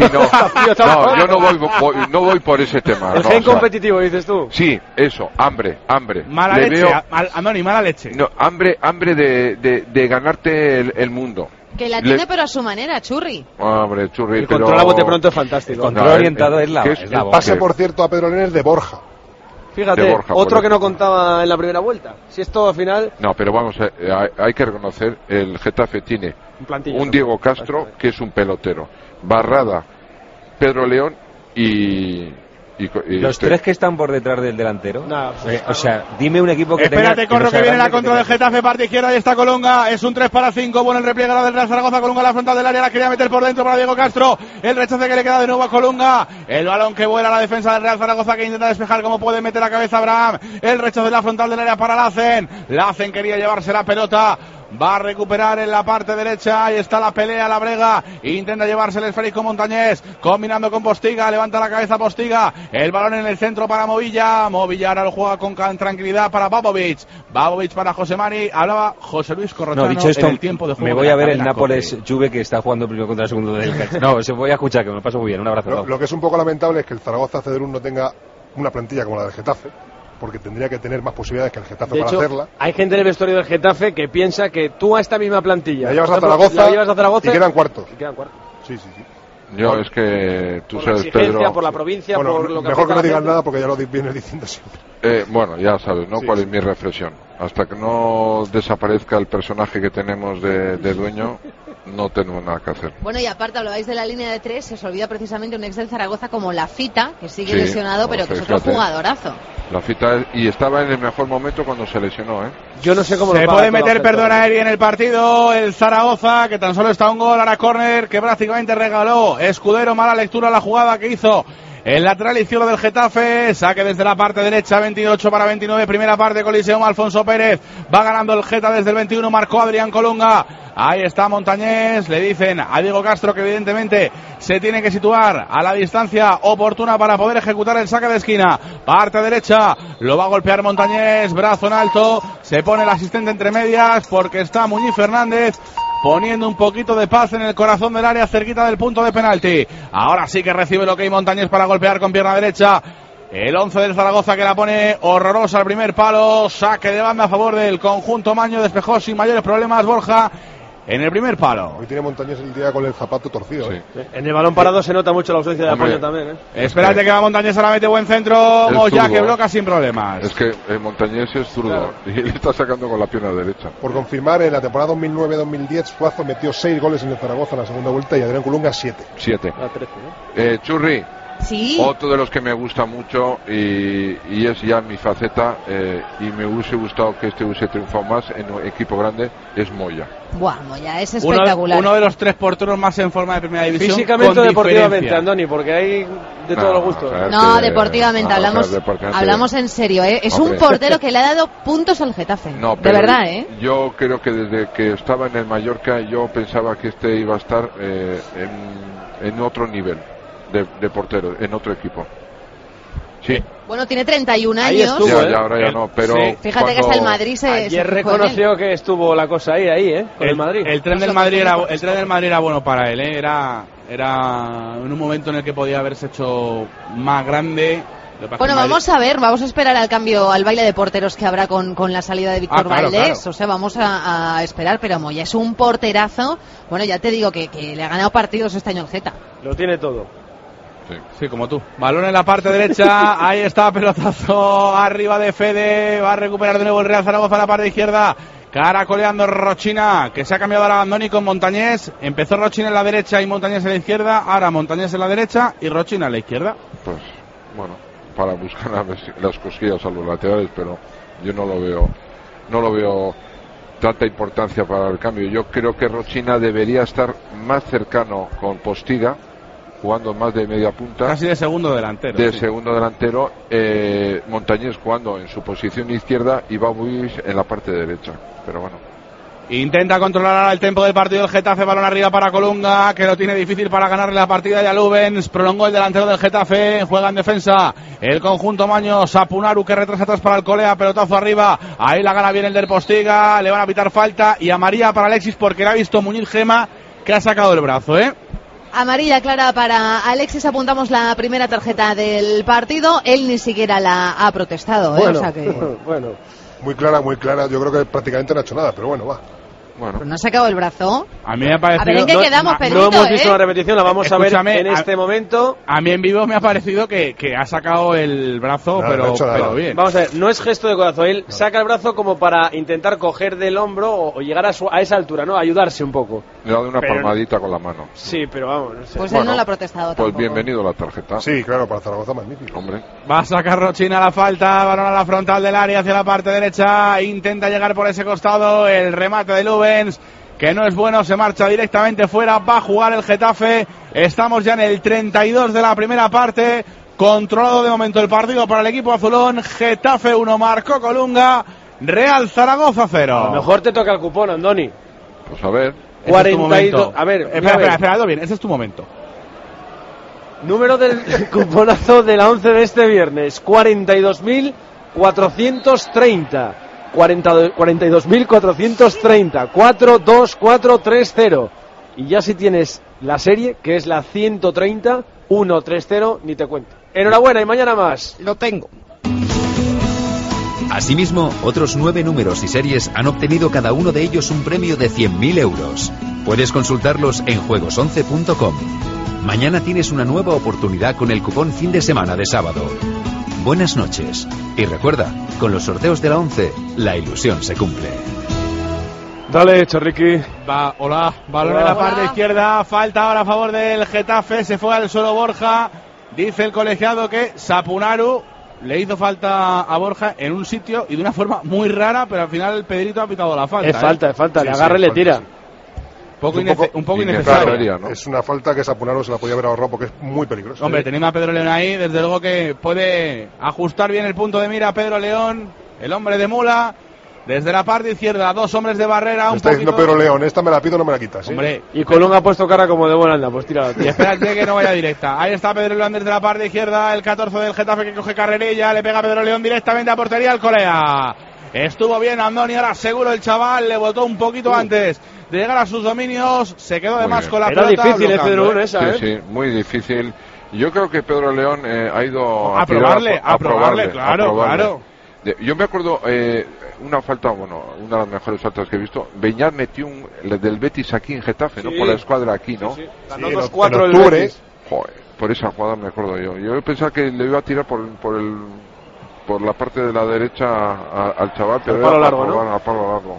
Yo no voy por ese tema. El gen competitivo, dices tú. Sí, eso, hambre. Mala leche, Andoni, mala leche. No, hambre de ganarte el mundo. Que la tiene pero a su manera, Churri. Hombre, Churri, el control a bote pronto es fantástico. El control orientado es la el pase, por cierto, a Pedro León es de Borja. Fíjate, Borja, otro que no contaba en la primera vuelta. Si esto al final... No, pero vamos, hay que reconocer, el Getafe tiene un Diego Castro, que es un pelotero, Barrada, Pedro León y los tres que están por detrás del delantero. O sea, dime un equipo que Espérate, tenga... Corro, que viene la contra del Getafe, parte izquierda, y está Colunga, es un 3-5, bueno el repliegue del Real Zaragoza, Colunga a la frontal del área, la quería meter por dentro para Diego Castro, el rechace que le queda de nuevo a Colunga, el balón que vuela a la defensa del Real Zaragoza, que intenta despejar como puede, meter la cabeza Abraham, el rechace de la frontal del área para Lacen quería llevarse la pelota, va a recuperar en la parte derecha, ahí está la pelea, la brega, intenta llevarse el esférico Montañés, combinando con Postiga, levanta la cabeza Postiga, el balón en el centro para Movilla ahora lo juega con tranquilidad para Babovic para José Mari, hablaba José Luis Corrochano. Dicho esto, en el tiempo de juego. Me voy a ver el Nápoles Juve que está jugando primero contra el segundo del Cádiz. No, se voy a escuchar, que me paso muy bien, un abrazo. Lo que es un poco lamentable es que el Zaragoza Cederún no tenga una plantilla como la del Getafe, porque tendría que tener más posibilidades que el Getafe para hacerla. Hay gente en el vestuario del Getafe que piensa que tú a esta misma plantilla la llevas a Zaragoza y quedan cuartos. Sí. Yo es que tú sabes, Pedro, por la provincia, por lo que mejor que no digas nada porque ya lo vienes diciendo siempre. Bueno, ya sabes, ¿no? ¿Cuál es mi reflexión? Hasta que no desaparezca el personaje que tenemos de dueño, no tenemos nada que hacer. Bueno, y aparte hablabais de la línea de 3, se os olvida precisamente un ex del Zaragoza como Lafita, que sigue lesionado, pero que es otro jugadorazo. Lafita, y estaba en el mejor momento cuando se lesionó, Yo no sé cómo se puede meter, perdona, Eri, en el partido el Zaragoza, que tan solo está un gol, ahora córner, que prácticamente regaló Escudero. Mala lectura la jugada que hizo el lateral izquierdo del Getafe. Saque desde la parte derecha, 28-29, primera parte, colisión Alfonso Pérez, va ganando el Geta desde el 21, marcó Adrián Colunga. Ahí está Montañés, le dicen a Diego Castro que evidentemente se tiene que situar a la distancia oportuna para poder ejecutar el saque de esquina. Parte derecha, lo va a golpear Montañés, brazo en alto, se pone el asistente entre medias porque está Muñiz Fernández poniendo un poquito de paz en el corazón del área, cerquita del punto de penalti. Ahora sí que recibe lo que hay Montañés para golpear con pierna derecha. El 11 del Zaragoza, que la pone horrorosa al primer palo. Saque de banda a favor del conjunto maño. Despejó sin mayores problemas Borja en el primer palo. Hoy tiene Montañés el día con el zapato torcido. Sí. En el balón parado se nota mucho la ausencia de apoyo también. Espérate que va Montañés, ahora mete buen centro. Moya, que bloca sin problemas. Es que Montañés es zurdo, y le está sacando con la pierna derecha. Por confirmar, en la temporada 2009-2010 Suazo metió 6 goles en el Zaragoza en la segunda vuelta y Adrián Colunga 7. 7. A 13, ¿no? Churri. Sí. Otro de los que me gusta mucho y es ya mi faceta, y me hubiese gustado que hubiese triunfado más en un equipo grande, es Moya. Buah, Moya es espectacular. Uno de los 3 porteros más en forma de primera división. Físicamente o deportivamente, Andoni, porque hay de todos los gustos. No, deportivamente, hablamos en serio, Es un portero que le ha dado puntos al Getafe. No, de verdad, Yo creo que desde que estaba en el Mallorca, yo pensaba que iba a estar en otro nivel de portero, en otro equipo. Sí. Bueno, tiene 31 años. Ahí estuvo, ya ahora ya no, pero sí. Fíjate que hasta el Madrid ayer reconoció que estuvo la cosa ahí, con el Madrid. El tren del Madrid era bueno para él, Era en un momento en el que podía haberse hecho más grande. Bueno, vamos a esperar al cambio, al baile de porteros que habrá con la salida de Víctor Valdés. Claro. O sea, vamos a esperar, pero Moya es un porterazo. Bueno, ya te digo que le ha ganado partidos este año el Geta. Lo tiene todo. Sí, como tú. Balón en la parte derecha, ahí está, pelotazo arriba de Fede, va a recuperar de nuevo el Real Zaragoza a la parte izquierda. Caracoleando Rochina, que se ha cambiado ahora Andoni con Montañés. Empezó Rochina en la derecha y Montañés en la izquierda, ahora Montañés en la derecha y Rochina en la izquierda. Pues, bueno, para buscar las cosquillas a los laterales, pero yo no lo veo tanta importancia para el cambio. Yo creo que Rochina debería estar más cercano con Postiga, jugando más de media punta. Casi de segundo delantero. Segundo delantero. Montañés jugando en su posición izquierda y Babuis en la parte derecha. Pero bueno. Intenta controlar ahora el tempo del partido el Getafe, balón arriba para Colunga, que lo tiene difícil para ganarle la partida ya Lubens, prolongó el delantero del Getafe, juega en defensa el conjunto maño, Sapunaru que retrasa atrás para Alcolea, pelotazo arriba, ahí la gana bien el del Postiga, le van a pitar falta y amarilla para Alexis porque le ha visto Muñiz Gema que ha sacado el brazo, Amarilla clara para Alexis, apuntamos la primera tarjeta del partido, él ni siquiera la ha protestado, bueno, o sea que... bueno, muy clara, yo creo que prácticamente no ha hecho nada, pero bueno, va. Bueno. ¿No ha sacado el brazo? A mí me ha parecido... A ver, ¿en qué quedamos, Pedrito? No hemos visto la repetición, la vamos a ver en este momento. A mí en vivo me ha parecido que ha sacado el brazo, pero bien. Vamos a ver, no es gesto de codazo, él saca el brazo como para intentar coger del hombro o llegar a esa altura, ¿no? Ayudarse un poco. Le ha dado una palmadita con la mano. Sí, pero vamos, no sé. Pues él no la ha protestado tampoco. Pues bienvenido la tarjeta. Sí, claro, para Zaragoza magnífico. Hombre. Va a sacar Rochina la falta, balón a la frontal del área hacia la parte derecha, intenta llegar por ese costado, el remate de Lubens, que no es bueno, se marcha directamente fuera, va a jugar el Getafe, estamos ya en el 32 de la primera parte, controlado de momento el partido para el equipo azulón, Getafe 1, marcó Colunga, Real Zaragoza 0. A lo mejor te toca el cupón, Andoni. Pues a ver. 42, a ver, espera, bien, ese es tu momento. Número del cuponazo de la 11 de este viernes, 42.430. 42.430, 42430. Y ya si tienes la serie, que es la 130, 130, ni te cuento. Enhorabuena y mañana más. Lo tengo. Asimismo, otros 9 números y series han obtenido cada uno de ellos un premio de 100.000 euros. Puedes consultarlos en juegos11.com. Mañana tienes una nueva oportunidad con el cupón fin de semana de sábado. Buenas noches. Y recuerda, con los sorteos de la 11, la ilusión se cumple. Dale, Chorriqui. Hola, balón en la parte izquierda, falta ahora a favor del Getafe, se fue al suelo Borja. Dice el colegiado que Sapunaru le hizo falta a Borja en un sitio y de una forma muy rara, pero al final el Pedrito ha pitado la falta. Es falta, le agarra y le tira. Un poco innecesario, ¿no? Es una falta que Sapunaru se la podía haber ahorrado porque es muy peligrosa. Hombre, teniendo a Pedro León ahí, desde luego que puede ajustar bien el punto de mira Pedro León, el hombre de mula. Desde la parte izquierda, 2 hombres de barrera. Me está diciendo Pedro León, esta me la pido, no me la quitas. ¿Sí? Hombre, y Colón ha puesto cara como de buena anda, pues tírala. Y espérate que no vaya directa. Ahí está Pedro León desde la parte izquierda, el 14 del Getafe que coge carrerilla, le pega a Pedro León directamente a portería al Colea. Estuvo bien Andoni, ahora seguro el chaval, le botó un poquito antes de llegar a sus dominios, se quedó de más con la pelota. Era difícil Pedro León esa, Sí, muy difícil. Yo creo que Pedro León ha ido a probarle, claro. Yo me acuerdo una falta, una de las mejores faltas que he visto. Beñat metió del Betis aquí en Getafe, ¿no? Por la escuadra aquí, ¿no? Sí. Ganó 2-4 el Betis. Joder, por esa jugada me acuerdo yo. Yo pensaba que le iba a tirar por la parte de la derecha al chaval, pero palo largo, ¿no? Palo largo.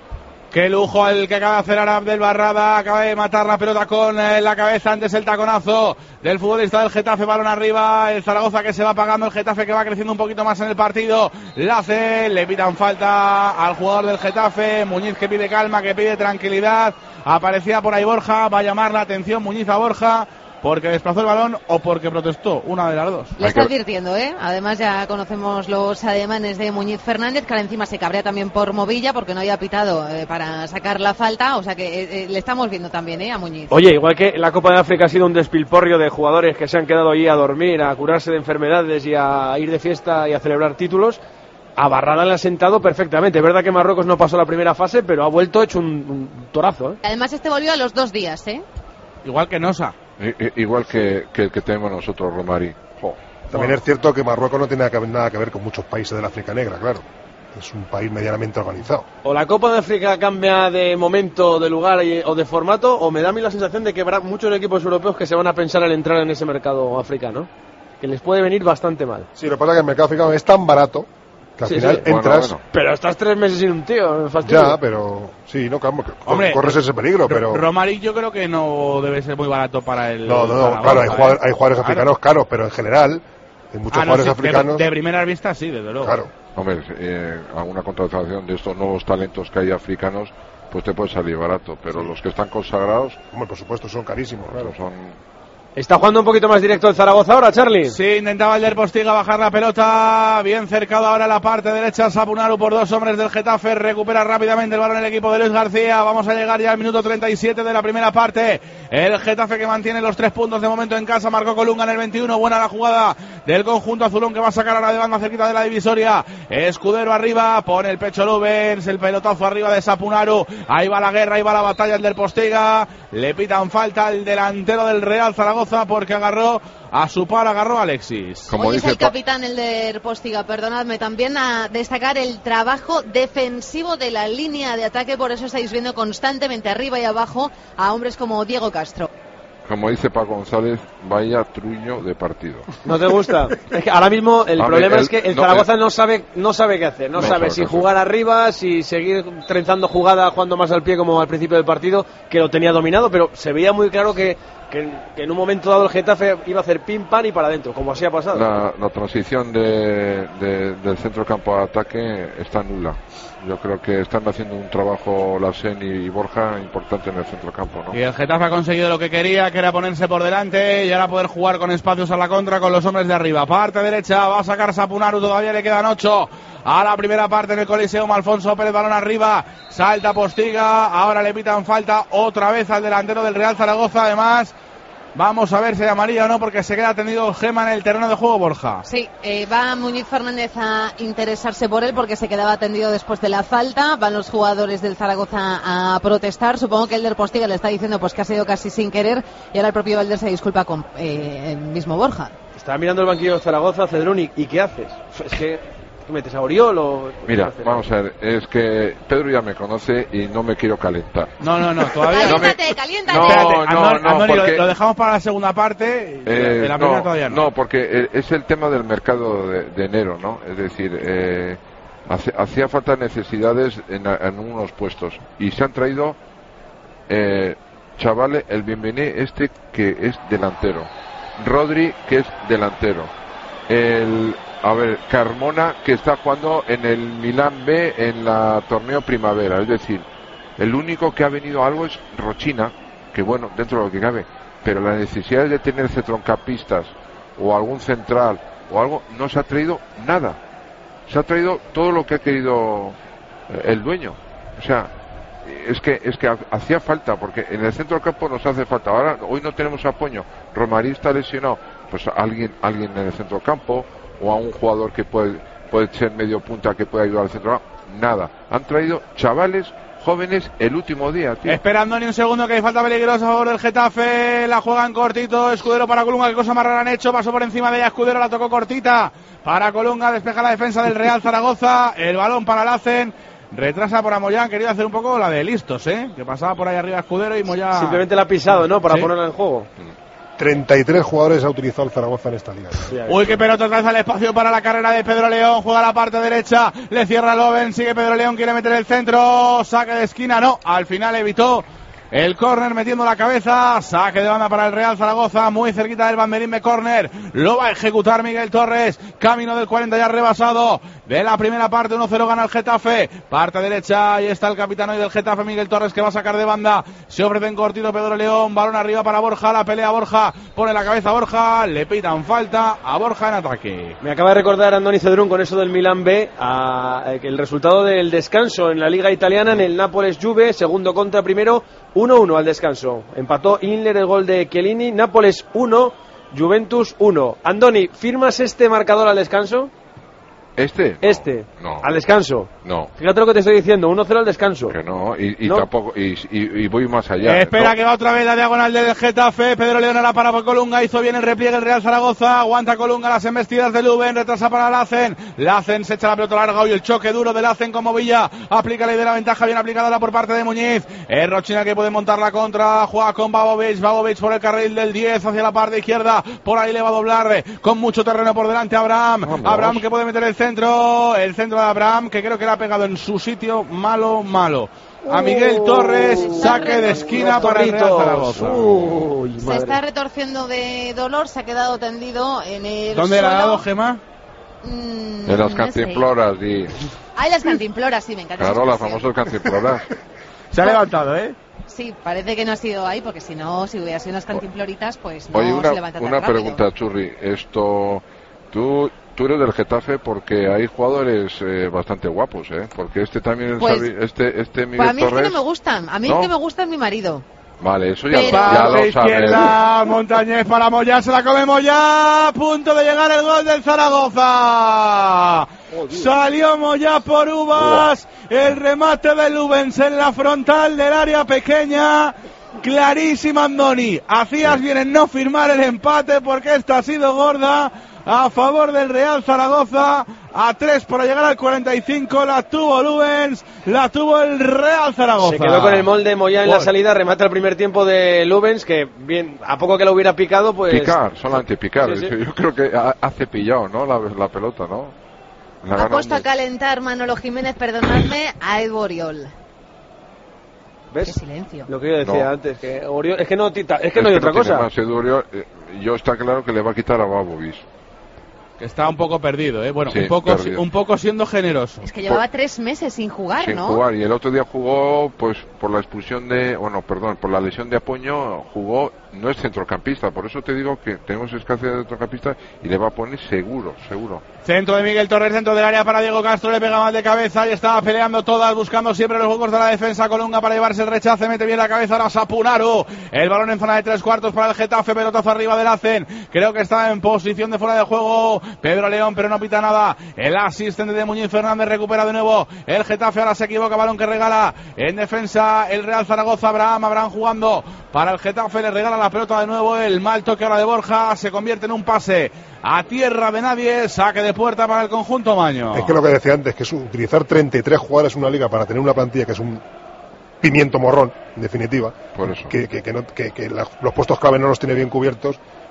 Qué lujo el que acaba de hacer Abdel Barrada, acaba de matar la pelota con la cabeza, antes el taconazo del futbolista del Getafe, balón arriba, el Zaragoza que se va pagando, el Getafe que va creciendo un poquito más en el partido, la hace, le pitan falta al jugador del Getafe, Muñiz que pide calma, que pide tranquilidad, aparecía por ahí Borja, va a llamar la atención Muñiz a Borja, porque desplazó el balón o porque protestó, una de las dos. Le está advirtiendo, Además ya conocemos los ademanes de Muñiz Fernández, que ahora encima se cabrea también por Movilla, porque no había pitado para sacar la falta, o sea que le estamos viendo también, a Muñiz. Oye, igual que la Copa de África ha sido un despilporrio de jugadores que se han quedado allí a dormir, a curarse de enfermedades y a ir de fiesta y a celebrar títulos, a Barrada le ha sentado perfectamente. Es verdad que Marruecos no pasó la primera fase, pero ha vuelto hecho un torazo. Además volvió a los 2 días, Igual que Nosa. Igual que el que tenemos nosotros, Romari. También es cierto que Marruecos no tiene nada que ver con muchos países de la África Negra, claro. Es un país medianamente organizado. O la Copa de África cambia de momento, de lugar o de formato, o me da a mí la sensación de que habrá muchos equipos europeos que se van a pensar al entrar en ese mercado africano, que les puede venir bastante mal. Sí, lo que pasa es que el mercado africano es tan barato que al final entras... Bueno. Pero estás 3 meses sin un tío, fastidio. Ya, pero... Sí, no, hombre, corres ese peligro, pero... Romari yo creo que no debe ser muy barato para el... No, claro, hay jugadores africanos caros, pero en general, hay muchos jugadores africanos... De primera vista sí, desde luego. Claro. Hombre, alguna contratación de estos nuevos talentos que hay africanos, pues te puede salir barato, pero los que están consagrados... Hombre, por supuesto, son carísimos, claro. Está jugando un poquito más directo el Zaragoza ahora, Charlie. Sí, intentaba el del Postiga bajar la pelota. Bien cercado ahora la parte derecha. Sapunaru por 2 hombres del Getafe. Recupera rápidamente el balón el equipo de Luis García. Vamos a llegar ya al minuto 37 de la primera parte. El Getafe que mantiene los 3 puntos de momento en casa. Marcó Colunga en el 21. Buena la jugada del conjunto azulón que va a sacar ahora de banda cerquita de la divisoria. Escudero arriba. Pone el pecho Lubens. El pelotazo arriba de Sapunaru. Ahí va la guerra. Ahí va la batalla el del Postiga. Le pitan falta al delantero del Real Zaragoza porque agarró a su par, agarró a Alexis. Como hoy dice el capitán, el de Postiga, perdonadme, también a destacar el trabajo defensivo de la línea de ataque, por eso estáis viendo constantemente arriba y abajo a hombres como Diego Castro. Como dice Paco González, vaya truño de partido. ¿No te gusta? Es que ahora mismo el problema es que el Zaragoza no sabe qué hacer, no sabe si jugar arriba, si seguir trenzando jugada, jugando más al pie como al principio del partido, que lo tenía dominado, pero se veía muy claro que en un momento dado el Getafe iba a hacer pim pam y para adentro, como así ha pasado. La transición del centro campo a ataque está nula. Yo creo que están haciendo un trabajo Larsen y Borja importante en el centro campo, ¿no? Y el Getafe ha conseguido lo que quería, que era ponerse por delante y ahora poder jugar con espacios a la contra con los hombres de arriba. Parte derecha, va a sacar Sapunaru, todavía le quedan 8 a la primera parte en el Coliseum. Alfonso Pérez, balón arriba, salta Postiga, ahora le pitan falta otra vez al delantero del Real Zaragoza. Además, vamos a ver si hay amarilla o no, porque se queda tendido Gema en el terreno de juego, Borja. Sí, va Muñiz Fernández a interesarse por él porque se quedaba tendido después de la falta. Van los jugadores del Zaragoza a protestar. Supongo que el del Postiga le está diciendo pues que ha sido casi sin querer, y ahora el propio Valder se disculpa con el mismo Borja. Estaba mirando el banquillo de Zaragoza, Cedrún, ¿y qué haces? Es que metes a Oriol o... Mira, vamos a ver, es que Pedro ya me conoce y no me quiero calentar. No, todavía Caliéntate. No, porque... lo dejamos para la segunda parte, de la primera todavía no. No, porque es el tema del mercado de enero, ¿no? Es decir, Hacía falta necesidades en unos puestos y se han traído chavales, el Bienvenido que es delantero, Rodri que es delantero, Carmona que está jugando en el Milán B en la torneo primavera, es decir, el único que ha venido algo es Rochina, que bueno, dentro de lo que cabe, pero las necesidades de tener centrocampistas o algún central o algo, no se ha traído nada. Se ha traído todo lo que ha querido el dueño. O sea, es que hacía falta, porque en el centro del campo nos hace falta. Ahora, hoy no tenemos apoyo. Romarí está lesionado, pues alguien en el centro del campo, o a un jugador que puede ser medio punta que puede ayudar al centro del campo. Nada. Han traído chavales jóvenes el último día, tío. Esperando ni un segundo, que hay falta peligrosa a favor del Getafe. La juegan cortito, Escudero para Colunga. Qué cosa más rara han hecho, pasó por encima de ella Escudero, la tocó cortita para Colunga, despeja la defensa del Real Zaragoza. El balón para Lacen, retrasa por Moyán, quería hacer un poco la de listos, que pasaba por ahí arriba Escudero y Moyán simplemente la ha pisado, ¿no? Para ponerla en juego. 33 jugadores ha utilizado el Zaragoza en esta liga. Uy, qué pelota otra vez al espacio para la carrera de Pedro León. Juega a la parte derecha, le cierra Loven, sigue Pedro León, quiere meter el centro, saque de esquina, no, al final evitó el córner metiendo la cabeza. Saque de banda para el Real Zaragoza, muy cerquita del banderín de córner. Lo va a ejecutar Miguel Torres, camino del 40 ya rebasado de la primera parte. 1-0 gana el Getafe, parte derecha, ahí está el capitán hoy del Getafe, Miguel Torres, que va a sacar de banda. Se ofrece en cortito Pedro León, balón arriba para Borja, la pelea Borja, pone la cabeza Borja, le pitan falta a Borja en ataque. Me acaba de recordar Andoni Cedrún con eso del Milán B, el resultado del descanso en la Liga Italiana, en el Nápoles-Juve, segundo contra primero, 1-1 al descanso. Empató Inler, el gol de Chiellini. Nápoles 1, Juventus 1. Andoni, ¿firmas este marcador al descanso? No. Al descanso. No. Fíjate lo que te estoy diciendo, 1-0 al descanso. Que no, ¿No? Tampoco, y voy más allá. Espera, que va otra vez la diagonal del Getafe. Pedro León ahora para Colunga, hizo bien el repliegue el Real Zaragoza, aguanta Colunga las embestidas de Luben, retrasa para Lacen. Lacen se echa la pelota larga y el choque duro de Lacen con Movilla. Aplica la idea de la ventaja, bien aplicada por parte de Muñiz. Es Rochina que puede montar la contra, juega con Babovic por el carril del 10 hacia la parte izquierda. Por ahí le va a doblar con mucho terreno por delante Abraham. Vamos. Abraham que puede meter el centro de Abraham, que creo que le ha pegado en su sitio malo. A Miguel Torres, saque de esquina para el Real Zaragoza. Se está retorciendo de dolor, se ha quedado tendido en el ¿Dónde suelo. le ha dado, Gemma? En las cantimploras, Las cantimploras, sí, me encanta. Claro, las famosas cantimploras. Se ha levantado, Sí, parece que no ha sido ahí, porque si no, si hubiera sido unas cantimploritas, pues no Oye, se levanta tan una rápido. pregunta, Churri. Tú eres del Getafe porque hay jugadores bastante guapos, porque este también, Pues, este Miguel Pues a mí Torres... es que no me gustan, a mí ¿No? el que me gusta es mi marido. Vale, eso Pero- ya lo izquierda, sabes. Montañés para Moyá, se la come Moyá, a punto de llegar el gol del Zaragoza. Salió Moyá por Uvas, el remate de Lubens en la frontal del área pequeña. Clarísima, Andoni. Hacías bien en no firmar el empate, porque esta ha sido gorda a favor del Real Zaragoza. A 3 para llegar al 45, la tuvo Lubens, la tuvo el Real Zaragoza. Se quedó con el molde Moyá en la salida, remata el primer tiempo de Lubens, que bien, a poco que lo hubiera picado, pues... Solamente picar. Sí. Yo creo que ha cepillado, ¿no? La pelota, ¿no? Ha puesto a calentar Manolo Jiménez, perdonadme, a Edu Oriol. ¿Ves? Qué silencio. Lo que yo decía No. antes, que Oriol, es que no hay otra cosa. Más, yo está claro que le va a quitar a Babovic. Que está un poco perdido, Bueno, Sí, un poco siendo generoso. Es que llevaba 3 meses sin jugar, Sin ¿no? jugar, y el otro día jugó, pues, por la expulsión por la lesión de Apoño, jugó, no es centrocampista, por eso te digo que tenemos escasez de centrocampista y le va a poner seguro. Centro de Miguel Torres, dentro del área para Diego Castro, le pega mal de cabeza y estaba peleando todas, buscando siempre los huecos de la defensa. Colunga para llevarse el rechace, mete bien la cabeza ahora Sapunaru. El balón en zona de 3/4 para el Getafe, pelotazo arriba del Hacen. Creo que está en posición de fuera de juego Pedro León, pero no pita nada. El asistente de Muñiz Fernández recupera de nuevo. El Getafe ahora se equivoca, balón que regala en defensa el Real Zaragoza. Abraham jugando para el Getafe, le regala la pelota de nuevo. El mal toque ahora de Borja se convierte en un pase a tierra de nadie, saque de puerta para el conjunto maño. Es que lo que decía antes, que es utilizar 33 jugadores en una liga para tener una plantilla que es un pimiento morrón, en definitiva, Por eso. que los puestos clave no los tiene bien cubiertos,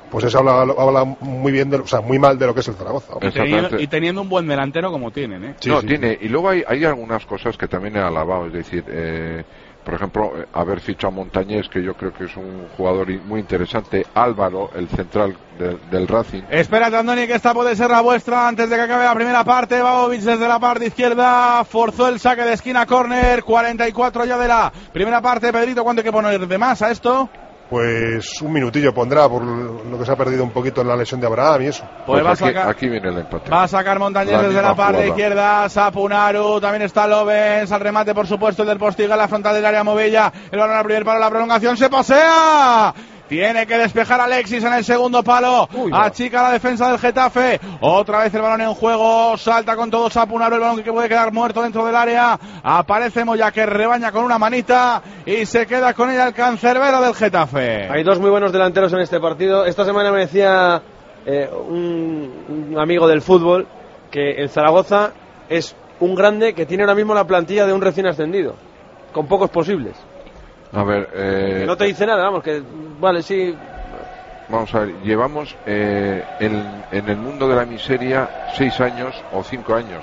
pues eso habla muy bien, muy mal de lo que es el Zaragoza. Y teniendo un buen delantero como tienen, ¿eh? Sí. Tiene. Y luego hay algunas cosas que también he alabado, es decir, por ejemplo, haber fichado a Montañés, que yo creo que es un jugador muy interesante. Álvaro, el central del Racing. Espérate, Andoni, que esta puede ser la vuestra antes de que acabe la primera parte. Babovic desde la parte izquierda forzó el saque de esquina, córner, 44 ya de la primera parte. Pedrito, ¿cuánto hay que poner de más a esto? Pues un minutillo pondrá por lo que se ha perdido un poquito en la lesión de Abraham y eso. Pues aquí viene el empate. Va a sacar Montañés desde la parte izquierda. Sapunaru, también está Lovens. Al remate, por supuesto, el del Postiga, la frontal del área Movella. El balón al primer palo, la prolongación, se pasea. Tiene que despejar Alexis en el segundo palo. Achica la defensa del Getafe. Otra vez el balón en juego. Salta con todo Sapunaru. El balón que puede quedar muerto dentro del área. Aparece Moya, que rebaña con una manita. Y se queda con ella el cancerbero del Getafe. Hay dos muy buenos delanteros en este partido. Esta semana me decía un amigo del fútbol que el Zaragoza es un grande que tiene ahora mismo la plantilla de un recién ascendido. Con pocos posibles. A ver, no te dice nada, vamos, que vale, sí. Vamos a ver, llevamos en el mundo de la miseria 6 años o 5 años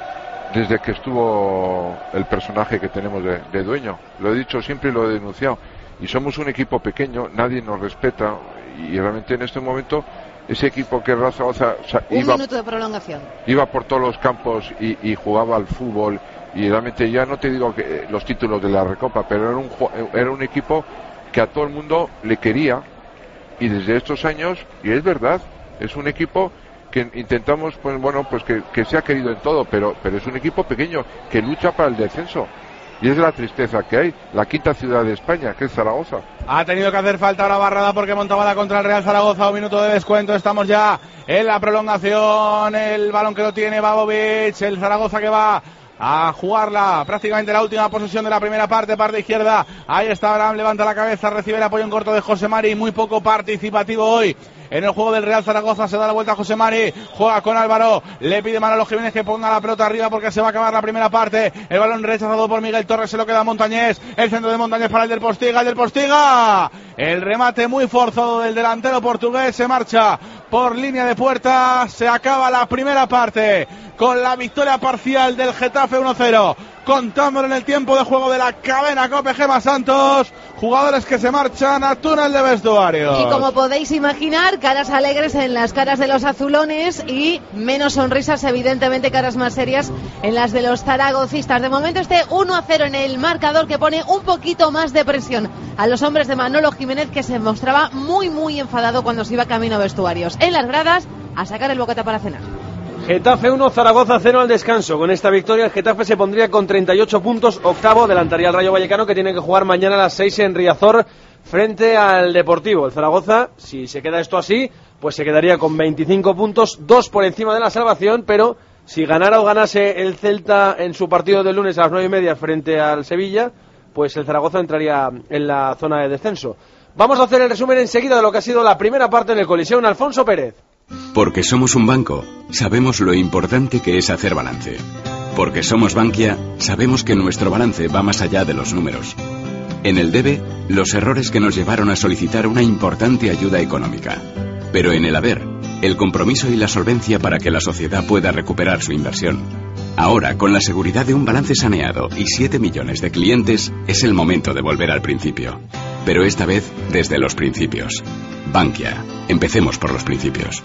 desde que estuvo el personaje que tenemos de dueño. Lo he dicho siempre y lo he denunciado. Y somos un equipo pequeño, nadie nos respeta y realmente en este momento ese equipo que Real Zaragoza minuto de prolongación. Iba por todos los campos y jugaba al fútbol. Y realmente ya no te digo que los títulos de la Recopa, pero era un equipo que a todo el mundo le quería, y desde estos años, y es verdad, es un equipo que intentamos, pues bueno, pues que se ha querido en todo, pero es un equipo pequeño que lucha para el descenso. Y es la tristeza que hay, la quinta ciudad de España, que es Zaragoza. Ha tenido que hacer falta ahora Barrada porque montaba la contra el Real Zaragoza. Un minuto de descuento, estamos ya en la prolongación. El balón que lo tiene Babovic, el Zaragoza que va a jugarla prácticamente la última posesión de la primera parte izquierda. Ahí está Abraham, levanta la cabeza, recibe el apoyo en corto de José Mari, muy poco participativo hoy en el juego del Real Zaragoza. Se da la vuelta a José Mari, juega con Álvaro, le pide Manolo Jiménez que ponga la pelota arriba porque se va a acabar la primera parte. El balón rechazado por Miguel Torres, se lo queda a Montañés, el centro de Montañés para el del Postiga, el remate muy forzado del delantero portugués, se marcha por línea de puerta. Se acaba la primera parte con la victoria parcial del Getafe 1-0, contándolo en el tiempo de juego de la cadena COPE. Gemma Santos, jugadores que se marchan a túnel de vestuario. Y como podéis imaginar, caras alegres en las caras de los azulones y menos sonrisas, evidentemente caras más serias en las de los zaragocistas. De momento este 1-0 en el marcador que pone un poquito más de presión a los hombres de Manolo Jiménez, que se mostraba muy enfadado cuando se iba camino a vestuarios. En las gradas, a sacar el bocata para cenar. Getafe 1, Zaragoza 0 al descanso. Con esta victoria el Getafe se pondría con 38 puntos, octavo, adelantaría al Rayo Vallecano, que tiene que jugar mañana a las 6 en Riazor frente al Deportivo. El Zaragoza, si se queda esto así, pues se quedaría con 25 puntos, 2 por encima de la salvación, pero si ganara o ganase el Celta en su partido del lunes a las 9:30 frente al Sevilla, pues el Zaragoza entraría en la zona de descenso. Vamos a hacer el resumen enseguida de lo que ha sido la primera parte en el Coliseum. Alfonso Pérez. Porque somos un banco, sabemos lo importante que es hacer balance. Porque somos Bankia, sabemos que nuestro balance va más allá de los números. En el debe, los errores que nos llevaron a solicitar una importante ayuda económica. Pero en el haber, el compromiso y la solvencia para que la sociedad pueda recuperar su inversión. Ahora, con la seguridad de un balance saneado y 7 millones de clientes, es el momento de volver al principio. Pero esta vez, desde los principios. Bankia. Empecemos por los principios.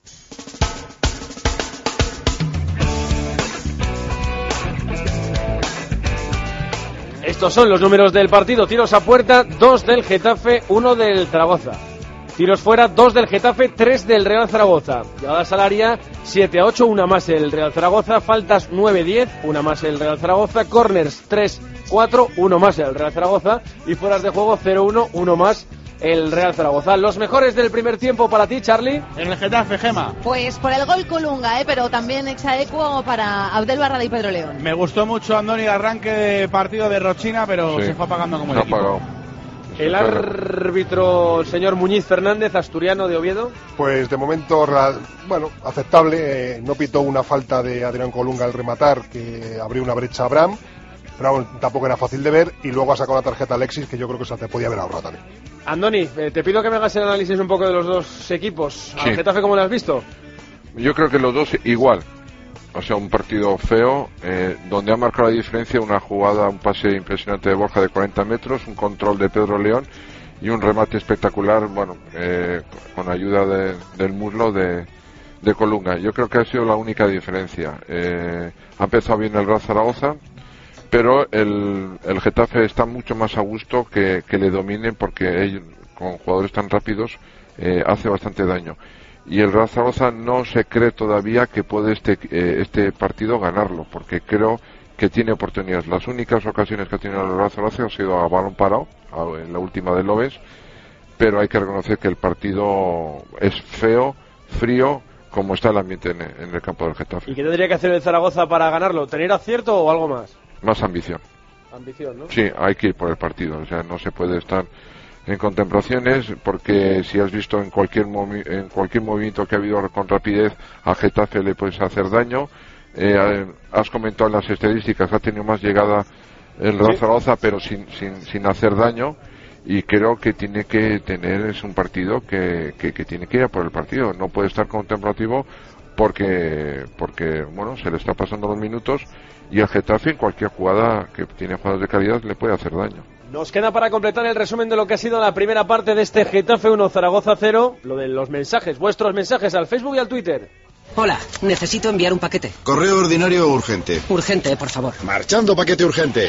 Estos son los números del partido. Tiros a puerta, 2 del Getafe, 1 del Zaragoza. Tiros fuera, 2 del Getafe, 3 del Real Zaragoza. Llegadas al área, 7-8, una más el Real Zaragoza. Faltas 9-10, una más el Real Zaragoza. Corners 3-4, uno más el Real Zaragoza. Y fueras de juego 0-1, uno más el Real Zaragoza. Los mejores del primer tiempo para ti, Charlie. En el Getafe, Gema. Pues por el gol Colunga, pero también exaequo para Abdel Barrada y Pedro León. Me gustó mucho, Andoni, el arranque de partido de Rochina, pero sí, se fue apagando como el equipo. El árbitro, el señor Muñiz Fernández, asturiano de Oviedo. Pues de momento, bueno, aceptable. No pitó una falta de Adrián Colunga al rematar, que abrió una brecha a Abraham, pero tampoco era fácil de ver. Y luego ha sacado la tarjeta Alexis, que yo creo que se te podía haber ahorrado también. Andoni, te pido que me hagas el análisis un poco de los dos equipos. ¿Al Sí. Getafe cómo lo has visto? Yo creo que los dos igual. O sea, un partido feo, donde ha marcado la diferencia una jugada, un pase impresionante de Borja de 40 metros, un control de Pedro León y un remate espectacular, bueno, con ayuda del muslo de Colunga. Yo creo que ha sido la única diferencia. Ha empezado bien el Real Zaragoza, pero el Getafe está mucho más a gusto que le dominen, porque ellos, con jugadores tan rápidos, hace bastante daño. Y el Real Zaragoza no se cree todavía que puede este partido ganarlo, porque creo que tiene oportunidades. Las únicas ocasiones que ha tenido el Real Zaragoza ha sido a balón parado, en la última de Loves, pero hay que reconocer que el partido es feo, frío, como está el ambiente en el campo del Getafe. ¿Y qué tendría que hacer el Zaragoza para ganarlo? ¿Tener acierto o algo más? Más ambición. Ambición, ¿no? Sí, hay que ir por el partido, o sea, no se puede estar en contemplaciones, porque si has visto en cualquier movimiento que ha habido con rapidez a Getafe le puedes hacer daño. Has comentado en las estadísticas que ha tenido más llegada el Real Zaragoza, pero sin hacer daño, y creo que tiene que tener, es un partido que tiene que ir a por el partido, no puede estar contemplativo porque bueno, se le está pasando los minutos, y el Getafe en cualquier jugada que tiene jugadas de calidad le puede hacer daño. Nos queda para completar el resumen de lo que ha sido la primera parte de este Getafe 1 Zaragoza 0, lo de los mensajes, vuestros mensajes al Facebook y al Twitter. Hola, necesito enviar un paquete. Correo ordinario urgente. Urgente, por favor. Marchando paquete urgente.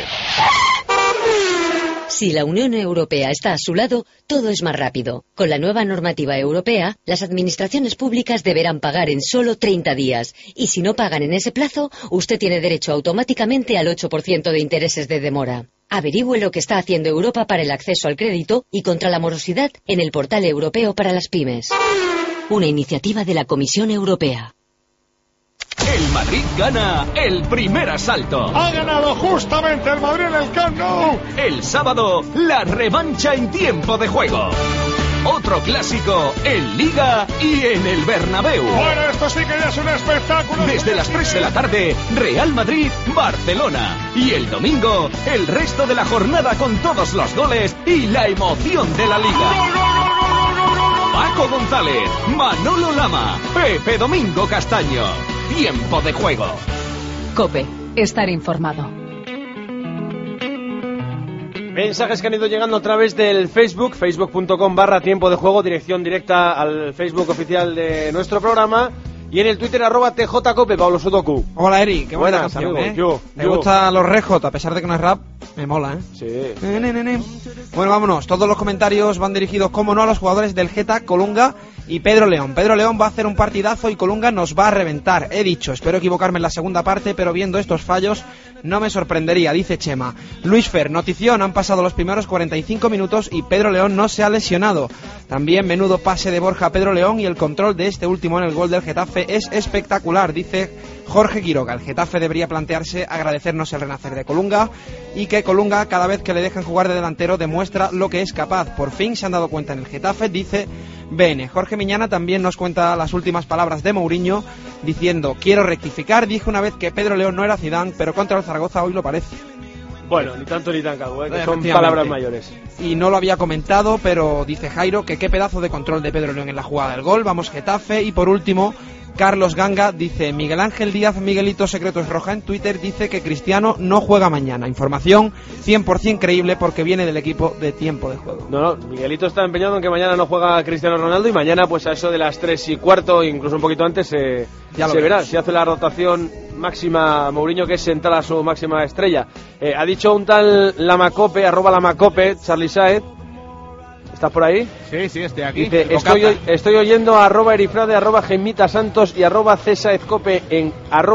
Si la Unión Europea está a su lado, todo es más rápido. Con la nueva normativa europea, las administraciones públicas deberán pagar en solo 30 días. Y si no pagan en ese plazo, usted tiene derecho automáticamente al 8% de intereses de demora. Averigüe lo que está haciendo Europa para el acceso al crédito y contra la morosidad en el portal europeo para las pymes. Una iniciativa de la Comisión Europea. El Madrid gana el primer asalto. Ha ganado justamente el Madrid en el Camp Nou. El sábado, la revancha en tiempo de juego. Otro clásico en Liga y en el Bernabéu. Bueno, esto sí que ya es un espectáculo. Desde las 3 de la tarde, Real Madrid-Barcelona. Y el domingo, el resto de la jornada con todos los goles y la emoción de la Liga. ¡Gol, gol, gol, gol, gol, gol! Paco González, Manolo Lama, Pepe Domingo Castaño. Tiempo de juego. COPE. Estar informado. Mensajes que han ido llegando a través del Facebook, facebook.com/tiempo de juego, dirección directa al Facebook oficial de nuestro programa, y en el Twitter @tjcope, Pablo Sudoku. Hola Eri, qué buena Buenas, canción, amigo. Me gustan los Red Hot, a pesar de que no es rap, me mola, Sí. Bueno, vámonos, todos los comentarios van dirigidos, como no, a los jugadores del Geta, Colunga y Pedro León. Pedro León va a hacer un partidazo y Colunga nos va a reventar. He dicho, espero equivocarme en la segunda parte, pero viendo estos fallos no me sorprendería, dice Chema. Luis Fer, notición, han pasado los primeros 45 minutos y Pedro León no se ha lesionado. También menudo pase de Borja a Pedro León, y el control de este último en el gol del Getafe es espectacular, dice Jorge Quiroga. El Getafe debería plantearse agradecernos el renacer de Colunga, y que Colunga, cada vez que le dejan jugar de delantero, demuestra lo que es capaz. Por fin se han dado cuenta en el Getafe, dice BN. Jorge Miñana también nos cuenta las últimas palabras de Mourinho, diciendo: quiero rectificar, dije una vez que Pedro León no era Zidane, pero contra el Zaragoza hoy lo parece. Bueno, ni tanto ni tan calvo, que son palabras mayores. Y no lo había comentado, pero dice Jairo que qué pedazo de control de Pedro León en la jugada del gol. Vamos Getafe. Y por último, Carlos Ganga dice: Miguel Ángel Díaz Miguelito Secretos Roja en Twitter dice que Cristiano no juega mañana. Información 100% creíble porque viene del equipo de tiempo de juego. No, Miguelito está empeñado en que mañana no juega Cristiano Ronaldo, y mañana pues a eso de las 3:15, incluso un poquito antes, se verá si hace la rotación máxima Mourinho, que es sentar a su máxima estrella. Ha dicho un tal Lamacope, @Lamacope, Charlie Saez. ¿Estás por ahí? Sí, estoy aquí. Dice: estoy oyendo a @Erifrade, @Gemita Santos y @Cesaezcope en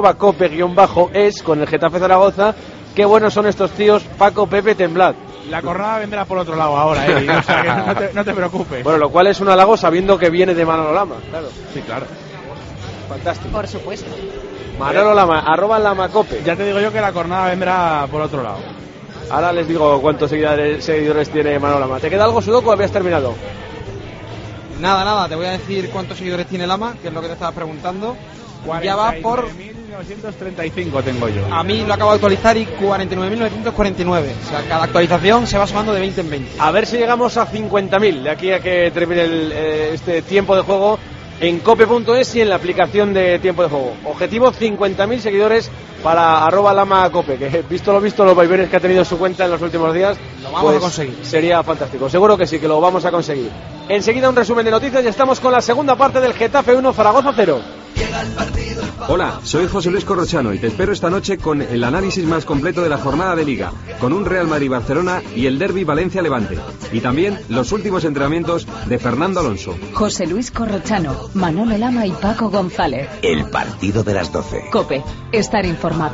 @cope_es con el Getafe Zaragoza. Qué buenos son estos tíos, Paco, Pepe, temblad. La jornada vendrá por otro lado ahora, o sea que no te preocupes. Bueno, lo cual es un halago sabiendo que viene de Manolo Lama, claro. Sí, claro. Fantástico. Por supuesto. Manolo Lama, @Lamacope. Ya te digo yo que la jornada vendrá por otro lado. Ahora les digo cuántos seguidores tiene Manolo Lama. ¿Te queda algo, Sudoku, o habías terminado? Nada, te voy a decir cuántos seguidores tiene Lama, que es lo que te estaba preguntando. Ya va por 49.935 tengo yo. A mí lo acabo de actualizar y 49.949. O sea, cada actualización se va sumando de 20 en 20. A ver si llegamos a 50.000 de aquí a que termine este tiempo de juego en cope.es y en la aplicación de tiempo de juego. Objetivo 50.000 seguidores para @lamacope, que visto los vaivenes que ha tenido su cuenta en los últimos días, lo vamos a conseguir. Sería fantástico. Seguro que sí, que lo vamos a conseguir. Enseguida un resumen de noticias y estamos con la segunda parte del Getafe 1, Zaragoza 0. Hola, soy José Luis Corrochano y te espero esta noche con el análisis más completo de la jornada de Liga, con un Real Madrid-Barcelona y el derbi Valencia-Levante. Y también los últimos entrenamientos de Fernando Alonso. José Luis Corrochano, Manolo Lama y Paco González. El partido de las 12. COPE, estar informado.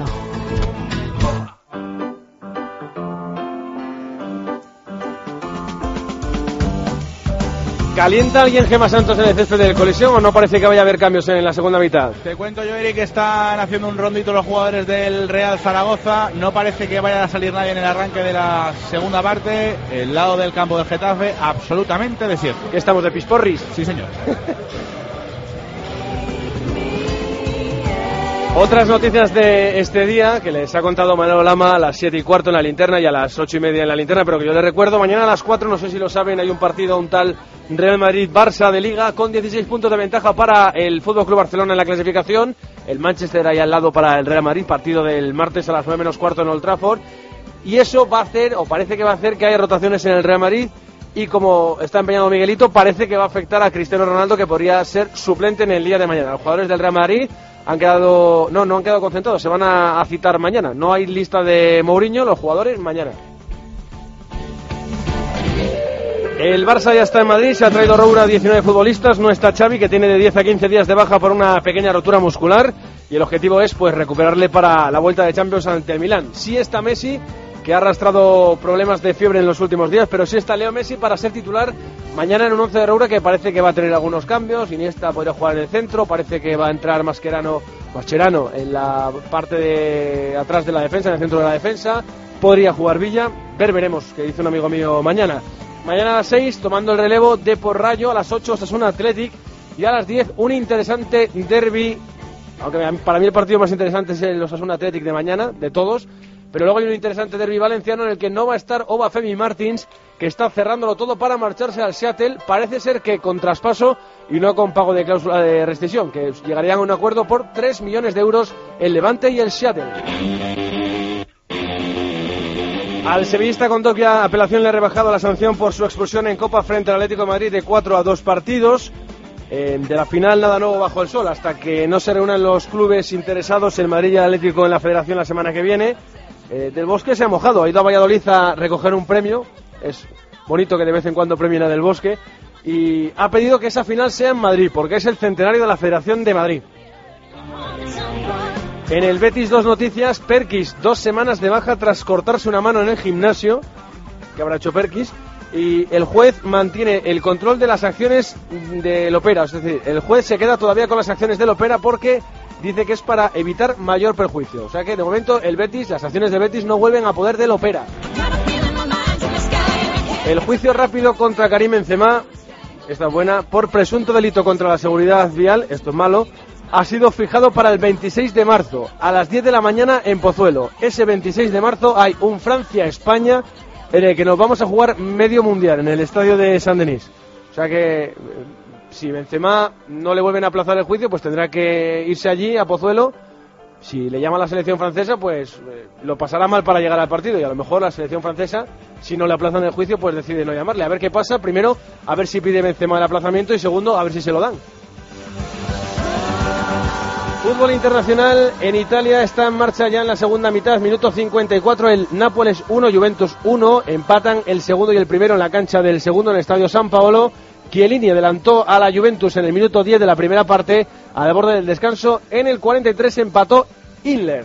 ¿Calienta alguien Gemma Santos en el césped del Coliseum o no parece que vaya a haber cambios en la segunda mitad? Te cuento yo, Eric, que están haciendo un rondito los jugadores del Real Zaragoza. No parece que vaya a salir nadie en el arranque de la segunda parte. El lado del campo del Getafe absolutamente desierto. ¿Qué estamos, de pisporris? Sí, señor. Otras noticias de este día que les ha contado Manolo Lama a las 7:15 en la linterna y a las 8:30 en la linterna, pero que yo les recuerdo, mañana a las 4, no sé si lo saben, hay un partido, un tal Real Madrid-Barça de Liga con 16 puntos de ventaja para el FC Barcelona en la clasificación, el Manchester ahí al lado para el Real Madrid, partido del martes a las 9:15 en Old Trafford, y eso va a hacer, o parece que va a hacer, que haya rotaciones en el Real Madrid, y como está empeñado Miguelito, parece que va a afectar a Cristiano Ronaldo, que podría ser suplente en el día de mañana. Los jugadores del Real Madrid no han quedado concentrados, se van a citar mañana. No hay lista de Mourinho, los jugadores mañana. El Barça ya está en Madrid, se ha traído Roura 19 futbolistas, no está Xavi, que tiene de 10 a 15 días de baja por una pequeña rotura muscular, y el objetivo es pues recuperarle para la vuelta de Champions ante el Milán. Sí está Messi, que ha arrastrado problemas de fiebre en los últimos días, pero sí está Leo Messi para ser titular mañana en un 11 de Roura que parece que va a tener algunos cambios. Iniesta podría jugar en el centro, parece que va a entrar Mascherano en la parte de atrás de la defensa, en el centro de la defensa, podría jugar Villa, veremos, que dice un amigo mío mañana. Mañana a las 6, tomando el relevo, Depor Rayo, a las 8, Osasuna Athletic, y a las 10, un interesante derbi, aunque para mí el partido más interesante es el Osasuna Athletic de mañana, de todos. Pero luego hay un interesante derbi valenciano en el que no va a estar Obafemi Martins, que está cerrándolo todo para marcharse al Seattle. Parece ser que con traspaso y no con pago de cláusula de rescisión, que llegarían a un acuerdo por 3 millones de euros el Levante y el Seattle. Al sevillista contó que a apelación le ha rebajado la sanción por su expulsión en Copa frente al Atlético de Madrid de 4 a 2 partidos. De la final nada nuevo bajo el sol, hasta que no se reúnan los clubes interesados, el Madrid y el Atlético, en la federación la semana que viene. Del Bosque se ha mojado, ha ido a Valladolid a recoger un premio, es bonito que de vez en cuando premien a Del Bosque, y ha pedido que esa final sea en Madrid, porque es el centenario de la Federación de Madrid. En el Betis, 2 noticias. Perkis, 2 semanas de baja tras cortarse una mano en el gimnasio, que habrá hecho Perkis, y el juez mantiene el control de las acciones del Opera, es decir, el juez se queda todavía con las acciones del Opera porque dice que es para evitar mayor perjuicio. O sea que de momento el Betis, las acciones de Betis no vuelven a poder del Opera. El juicio rápido contra Karim Benzema, esta es buena, por presunto delito contra la seguridad vial, esto es malo, ha sido fijado para el 26 de marzo a las 10 de la mañana en Pozuelo. Ese 26 de marzo hay un Francia-España en el que nos vamos a jugar medio mundial en el estadio de Saint-Denis. O sea que si Benzema no le vuelven a aplazar el juicio, pues tendrá que irse allí a Pozuelo. Si le llama a la selección francesa, pues lo pasará mal para llegar al partido, y a lo mejor la selección francesa, si no le aplazan el juicio, pues decide no llamarle. A ver qué pasa. Primero, a ver si pide Benzema el aplazamiento, y segundo, a ver si se lo dan. Fútbol internacional en Italia está en marcha ya en la segunda mitad, minuto 54, el Nápoles 1, Juventus 1, empatan el segundo y el primero en la cancha del segundo en el estadio San Paolo. Chiellini adelantó a la Juventus en el minuto 10 de la primera parte, al borde del descanso. En el 43 empató Inler.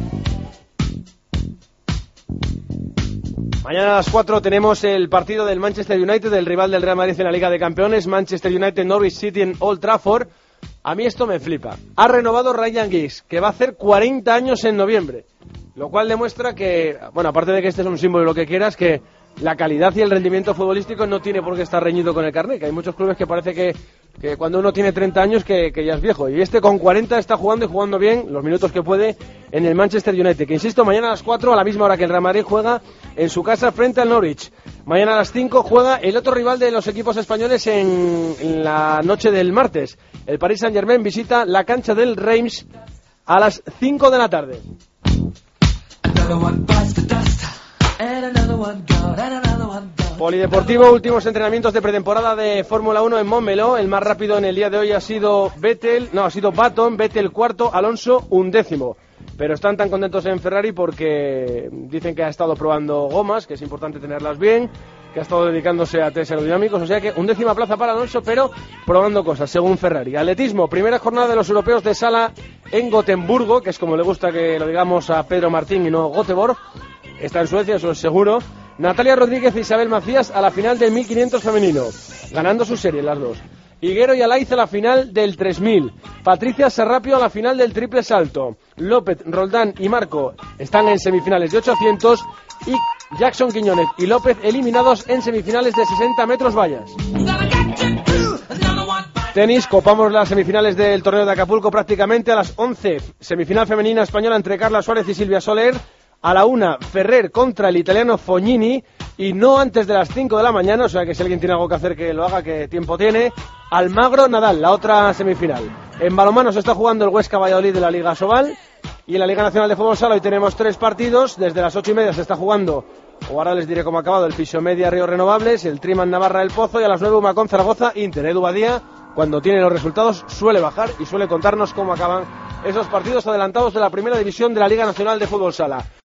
Mañana a las 4 tenemos el partido del Manchester United, el rival del Real Madrid en la Liga de Campeones. Manchester United, Norwich City en Old Trafford. A mí esto me flipa. Ha renovado Ryan Giggs, que va a hacer 40 años en noviembre. Lo cual demuestra que, bueno, aparte de que este es un símbolo y lo que quieras, que la calidad y el rendimiento futbolístico no tiene por qué estar reñido con el carnet, que hay muchos clubes que parece que cuando uno tiene 30 años que ya es viejo, y este con 40 está jugando y jugando bien los minutos que puede en el Manchester United, que insisto, mañana a las 4, a la misma hora que el Real Madrid, juega en su casa frente al Norwich. Mañana a las 5 juega el otro rival de los equipos españoles en la noche del martes. El Paris Saint-Germain visita la cancha del Reims a las 5 de la tarde. Polideportivo, últimos entrenamientos de pretemporada de Fórmula 1 en Montmeló. El más rápido en el día de hoy ha sido Button, Vettel cuarto, Alonso 11º. Pero están tan contentos en Ferrari porque dicen que ha estado probando gomas, que es importante tenerlas bien, que ha estado dedicándose a test aerodinámicos, o sea que 11ª plaza para Alonso, pero probando cosas, según Ferrari. Atletismo, primera jornada de los europeos de sala en Gotemburgo, que es como le gusta que lo digamos a Pedro Martín y no Göteborg. Está en Suecia, eso es seguro. Natalia Rodríguez e Isabel Macías a la final del 1500 femenino, ganando su serie las dos. Higuero y Alaiz a la final del 3000. Patricia Serrapio a la final del triple salto. López, Roldán y Marco están en semifinales de 800 y Jackson Quiñones y López eliminados en semifinales de 60 metros vallas. Tenis, copamos las semifinales del torneo de Acapulco prácticamente a las 11. Semifinal femenina española entre Carla Suárez y Silvia Soler. A la 1, Ferrer contra el italiano Fognini, y no antes de las 5 de la mañana, o sea que si alguien tiene algo que hacer que lo haga, que tiempo tiene. Almagro-Nadal, la otra semifinal. En balonmano se está jugando el Huesca Valladolid de la Liga Sobal, y en la Liga Nacional de Fútbol Sala hoy tenemos 3 partidos. Desde las 8:30 se está jugando, o ahora les diré cómo ha acabado, el Fisiomedia Río Renovables, el Triman Navarra El Pozo, y a las 9 Humacón Zaragoza Inter. Edu Badía, cuando tiene los resultados, suele bajar y suele contarnos cómo acaban esos partidos adelantados de la primera división de la Liga Nacional de Fútbol Sala.